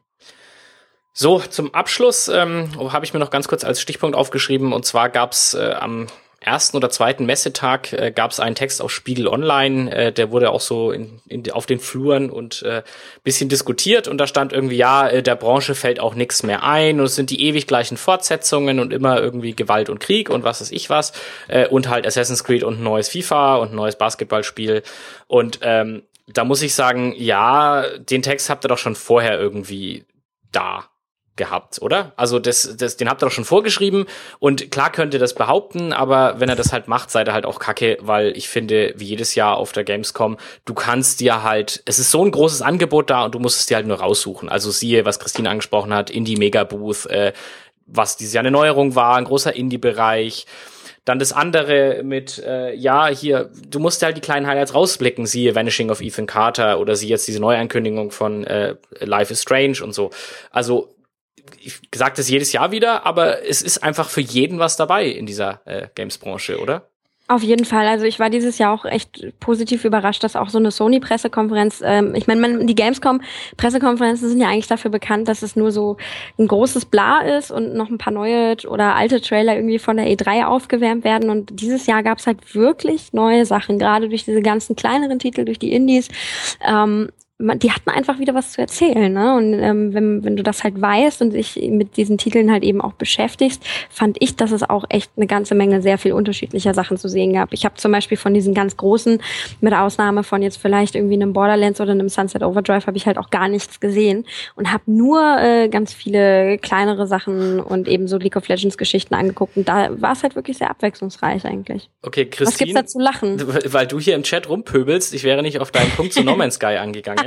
So, zum Abschluss habe ich mir noch ganz kurz als Stichpunkt aufgeschrieben. Und zwar gab es am ersten oder zweiten Messetag gab es einen Text auf Spiegel Online, der wurde auch so auf den Fluren und bisschen diskutiert und da stand irgendwie, der Branche fällt auch nichts mehr ein und es sind die ewig gleichen Fortsetzungen und immer irgendwie Gewalt und Krieg und was weiß ich was und halt Assassin's Creed und ein neues FIFA und ein neues Basketballspiel und da muss ich sagen, den Text habt ihr doch schon vorher irgendwie da gehabt, oder? Also den habt ihr doch schon vorgeschrieben und klar könnt ihr das behaupten, aber wenn er das halt macht, seid ihr halt auch kacke, weil ich finde, wie jedes Jahr auf der Gamescom, du kannst dir halt, es ist so ein großes Angebot da und du musst es dir halt nur raussuchen. Also siehe, was Christine angesprochen hat, Indie Mega Booth, was dieses Jahr eine Neuerung war, ein großer Indie-Bereich. Dann das andere mit, hier, du musst halt die kleinen Highlights rausblicken, siehe Vanishing of Ethan Carter oder siehe jetzt diese Neuankündigung von Life is Strange und so. Also ich sage das jedes Jahr wieder, aber es ist einfach für jeden was dabei in dieser Games-Branche, oder? Auf jeden Fall. Also ich war dieses Jahr auch echt positiv überrascht, dass auch so eine Sony-Pressekonferenz, ich meine, die Gamescom-Pressekonferenzen sind ja eigentlich dafür bekannt, dass es nur so ein großes Bla ist und noch ein paar neue oder alte Trailer irgendwie von der E3 aufgewärmt werden. Und dieses Jahr gab es halt wirklich neue Sachen, gerade durch diese ganzen kleineren Titel, durch die Indies. Die hatten einfach wieder was zu erzählen, ne? Und wenn du das halt weißt und dich mit diesen Titeln halt eben auch beschäftigst, fand ich, dass es auch echt eine ganze Menge sehr viel unterschiedlicher Sachen zu sehen gab. Ich habe zum Beispiel von diesen ganz großen, mit Ausnahme von jetzt vielleicht irgendwie einem Borderlands oder einem Sunset Overdrive, habe ich halt auch gar nichts gesehen und habe nur ganz viele kleinere Sachen und eben so League of Legends Geschichten angeguckt. Und da war es halt wirklich sehr abwechslungsreich eigentlich. Okay, Christine, was gibt's da zu lachen? Weil du hier im Chat rumpöbelst, ich wäre nicht auf deinen Punkt zu No Man's Sky angegangen.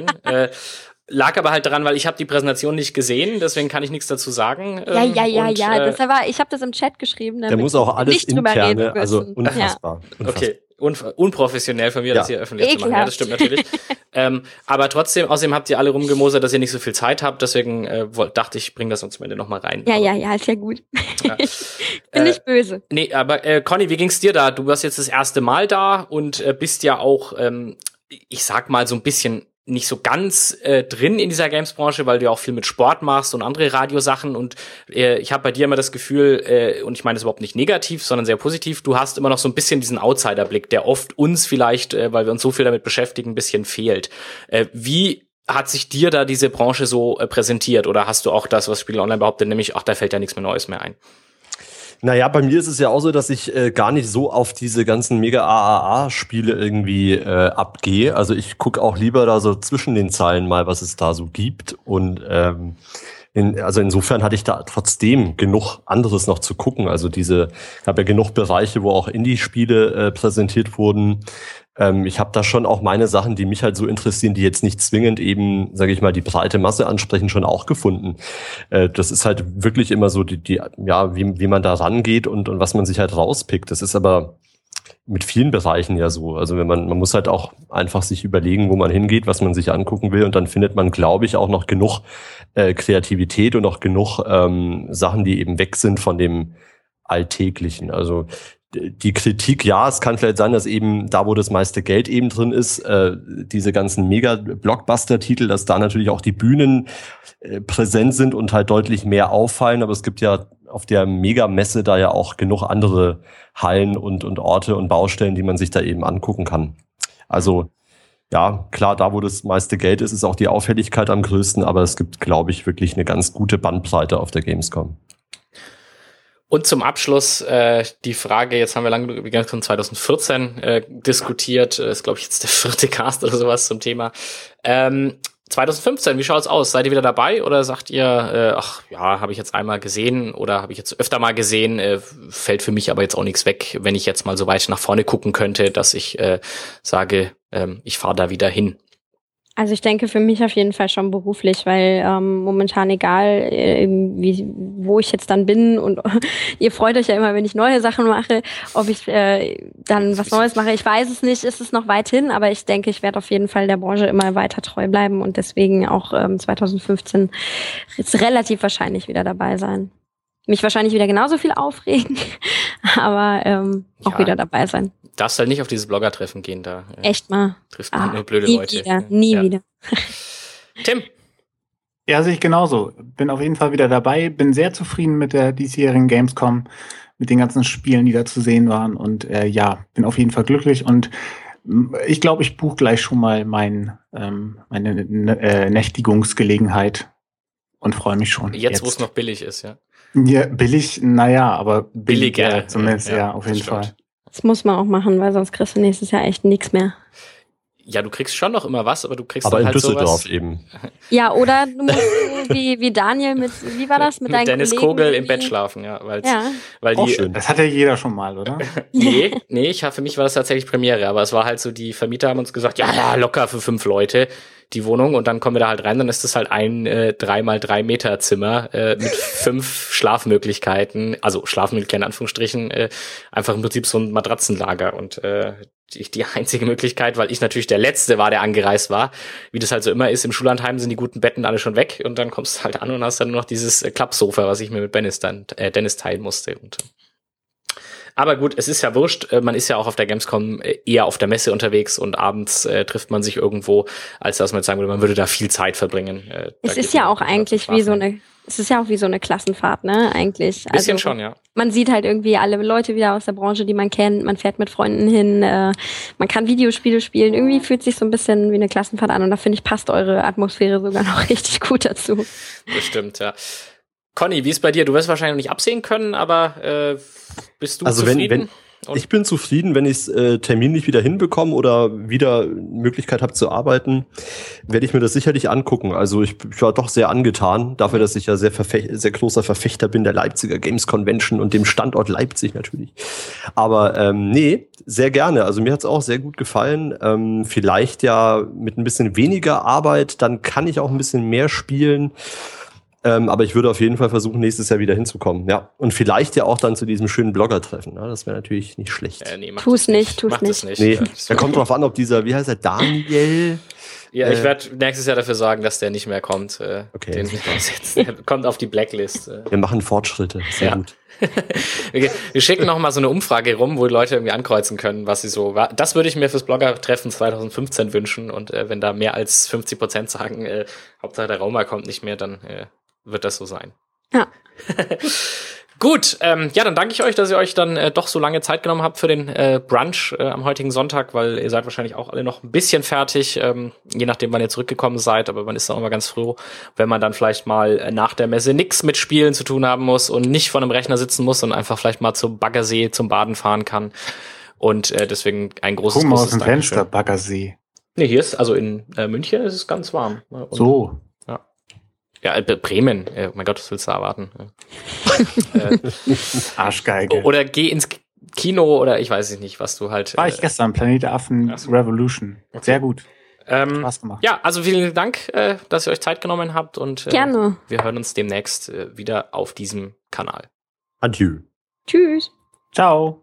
Lag aber halt daran, weil ich habe die Präsentation nicht gesehen, deswegen kann ich nichts dazu sagen. Ja. Das war, ich habe das im Chat geschrieben. Der muss auch alles interne, also unfassbar. Ja. Okay, unprofessionell von mir, das hier öffentlich zu machen. Ja, das stimmt natürlich. Aber trotzdem, außerdem habt ihr alle rumgemosert, dass ihr nicht so viel Zeit habt, deswegen dachte ich, bring das uns am Ende nochmal rein. Ja, ist ja gut. Ja. Bin nicht böse. Nee, aber Conny, wie ging's dir da? Du warst jetzt das erste Mal da und bist ja auch, ich sag mal, so ein bisschen nicht so ganz drin in dieser Games-Branche, weil du ja auch viel mit Sport machst und andere Radiosachen und ich habe bei dir immer das Gefühl, und ich meine das überhaupt nicht negativ, sondern sehr positiv, du hast immer noch so ein bisschen diesen Outsider-Blick, der oft uns vielleicht, weil wir uns so viel damit beschäftigen, ein bisschen fehlt. Wie hat sich dir da diese Branche so präsentiert oder hast du auch das, was Spiegel Online behauptet, nämlich, ach, da fällt ja nichts mehr Neues mehr ein? Naja, bei mir ist es ja auch so, dass ich gar nicht so auf diese ganzen Mega-AAA-Spiele irgendwie abgehe. Also ich gucke auch lieber da so zwischen den Zeilen mal, was es da so gibt. Und also insofern hatte ich da trotzdem genug anderes noch zu gucken. Also ich habe ja genug Bereiche, wo auch Indie-Spiele präsentiert wurden. Ich habe da schon auch meine Sachen, die mich halt so interessieren, die jetzt nicht zwingend eben, sage ich mal, die breite Masse ansprechen, schon auch gefunden. Das ist halt wirklich immer so wie man da rangeht und was man sich halt rauspickt. Das ist aber mit vielen Bereichen ja so. Also man muss halt auch einfach sich überlegen, wo man hingeht, was man sich angucken will und dann findet man, glaube ich, auch noch genug Kreativität und noch genug Sachen, die eben weg sind von dem Alltäglichen. Also die Kritik, ja, es kann vielleicht sein, dass eben da, wo das meiste Geld eben drin ist, diese ganzen Mega-Blockbuster-Titel, dass da natürlich auch die Bühnen präsent sind und halt deutlich mehr auffallen. Aber es gibt ja auf der Mega-Messe da ja auch genug andere Hallen und Orte und Baustellen, die man sich da eben angucken kann. Also ja, klar, da, wo das meiste Geld ist, ist auch die Auffälligkeit am größten. Aber es gibt, glaube ich, wirklich eine ganz gute Bandbreite auf der Gamescom. Und zum Abschluss die Frage, jetzt haben wir lange über Gamescom 2014 diskutiert, ist glaube ich jetzt der 4. Cast oder sowas zum Thema. 2015, wie schaut's aus? Seid ihr wieder dabei oder sagt ihr, ach ja, habe ich jetzt einmal gesehen oder habe ich jetzt öfter mal gesehen, fällt für mich aber jetzt auch nichts weg, wenn ich jetzt mal so weit nach vorne gucken könnte, dass ich sage, ich fahre da wieder hin. Also ich denke für mich auf jeden Fall schon beruflich, weil momentan egal, wo ich jetzt dann bin und ihr freut euch ja immer, wenn ich neue Sachen mache, ob ich dann was Neues mache. Ich weiß es nicht, ist es noch weit hin, aber ich denke, ich werde auf jeden Fall der Branche immer weiter treu bleiben und deswegen auch 2015 ist relativ wahrscheinlich wieder dabei sein. Mich wahrscheinlich wieder genauso viel aufregen, aber auch wieder dabei sein. Darfst halt nicht auf dieses Blogger-Treffen gehen, da echt mal. Trifft man nur blöde Leute. Nie wieder. Tim? Ja, sehe ich genauso. Bin auf jeden Fall wieder dabei. Bin sehr zufrieden mit der diesjährigen Gamescom, mit den ganzen Spielen, die da zu sehen waren. Und bin auf jeden Fall glücklich. Und ich glaube, ich buche gleich schon mal meine Nächtigungsgelegenheit und freue mich schon. Jetzt, wo es noch billig ist, ja. Ja, billig, naja, aber billiger zumindest, ja, auf jeden Fall. Das muss man auch machen, weil sonst kriegst du nächstes Jahr echt nichts mehr. Ja, du kriegst schon noch immer was, aber du kriegst aber dann halt sowas. Aber in Düsseldorf eben. Ja, oder du musst wie Daniel wie war das? Mit deinen Dennis Kollegen, Kogel im Bett schlafen, ja. Weil auch schön. Das hat ja jeder schon mal, oder? Nee, für mich war das tatsächlich Premiere, aber es war halt so, die Vermieter haben uns gesagt, ja, locker für 5 Leute. die Wohnung, und dann kommen wir da halt rein, dann ist das halt ein 3x3 Meter Zimmer mit 5 Schlafmöglichkeiten, also Schlafmöglichkeiten in Anführungsstrichen, einfach im Prinzip so ein Matratzenlager, und die einzige Möglichkeit, weil ich natürlich der Letzte war, der angereist war, wie das halt so immer ist, im Schullandheim sind die guten Betten alle schon weg, und dann kommst du halt an und hast dann nur noch dieses Klappsofa, was ich mir mit Dennis teilen musste. Und aber gut, es ist ja wurscht, man ist ja auch auf der Gamescom eher auf der Messe unterwegs, und abends trifft man sich irgendwo, als dass man jetzt sagen würde, man würde da viel Zeit verbringen. Es ist ja auch eigentlich wie so eine Klassenfahrt, ne, eigentlich. Bisschen schon, ja. Man sieht halt irgendwie alle Leute wieder aus der Branche, die man kennt, man fährt mit Freunden hin, man kann Videospiele spielen, irgendwie fühlt sich so ein bisschen wie eine Klassenfahrt an, und da finde ich, passt eure Atmosphäre sogar noch richtig gut dazu. Das stimmt, ja. Conny, wie ist bei dir? Du wirst wahrscheinlich noch nicht absehen können, aber bist du zufrieden? Ich bin zufrieden, wenn ich es terminlich wieder hinbekomme oder wieder Möglichkeit habe zu arbeiten, werde ich mir das sicherlich angucken. Also ich war doch sehr angetan, dafür, dass ich ja sehr großer Verfechter bin der Leipziger Games Convention und dem Standort Leipzig natürlich. Aber nee, sehr gerne. Also mir hat's auch sehr gut gefallen. Vielleicht ja mit ein bisschen weniger Arbeit, dann kann ich auch ein bisschen mehr spielen. Aber ich würde auf jeden Fall versuchen, nächstes Jahr wieder hinzukommen. Ja. Und vielleicht ja auch dann zu diesem schönen Blogger-Treffen. Ne? Das wäre natürlich nicht schlecht. Nee, tu's nicht. Nee, da kommt drauf an, ob dieser, wie heißt er, Daniel? Ja, ich werde nächstes Jahr dafür sorgen, dass der nicht mehr kommt. Okay. Der kommt auf die Blacklist. Wir machen Fortschritte. Sehr gut. Wir schicken noch mal so eine Umfrage rum, wo die Leute irgendwie ankreuzen können, was sie so. Das würde ich mir fürs Blogger-Treffen 2015 wünschen. Und wenn da mehr als 50% sagen, Hauptsache der Rauma kommt nicht mehr, dann wird das so sein. Ja. Gut, ja, dann danke ich euch, dass ihr euch dann doch so lange Zeit genommen habt für den Brunch am heutigen Sonntag, weil ihr seid wahrscheinlich auch alle noch ein bisschen fertig, je nachdem, wann ihr zurückgekommen seid, aber man ist dann auch immer ganz froh, wenn man dann vielleicht mal nach der Messe nichts mit Spielen zu tun haben muss und nicht vor einem Rechner sitzen muss und einfach vielleicht mal zum Baggersee, zum Baden fahren kann. Und deswegen ein großes, Guck mal aus großes dem Fenster, Baggersee. Nee, hier ist, also in München ist es ganz warm. Und so. ja, Bremen, oh mein Gott, was willst du erwarten? Arschgeige. Oder geh ins Kino, oder ich weiß nicht, was du halt... War ich gestern, Planet Affen Revolution. Okay. Sehr gut. Spaß gemacht. Ja, also vielen Dank, dass ihr euch Zeit genommen habt, und gerne. Wir hören uns demnächst wieder auf diesem Kanal. Adieu. Tschüss. Ciao.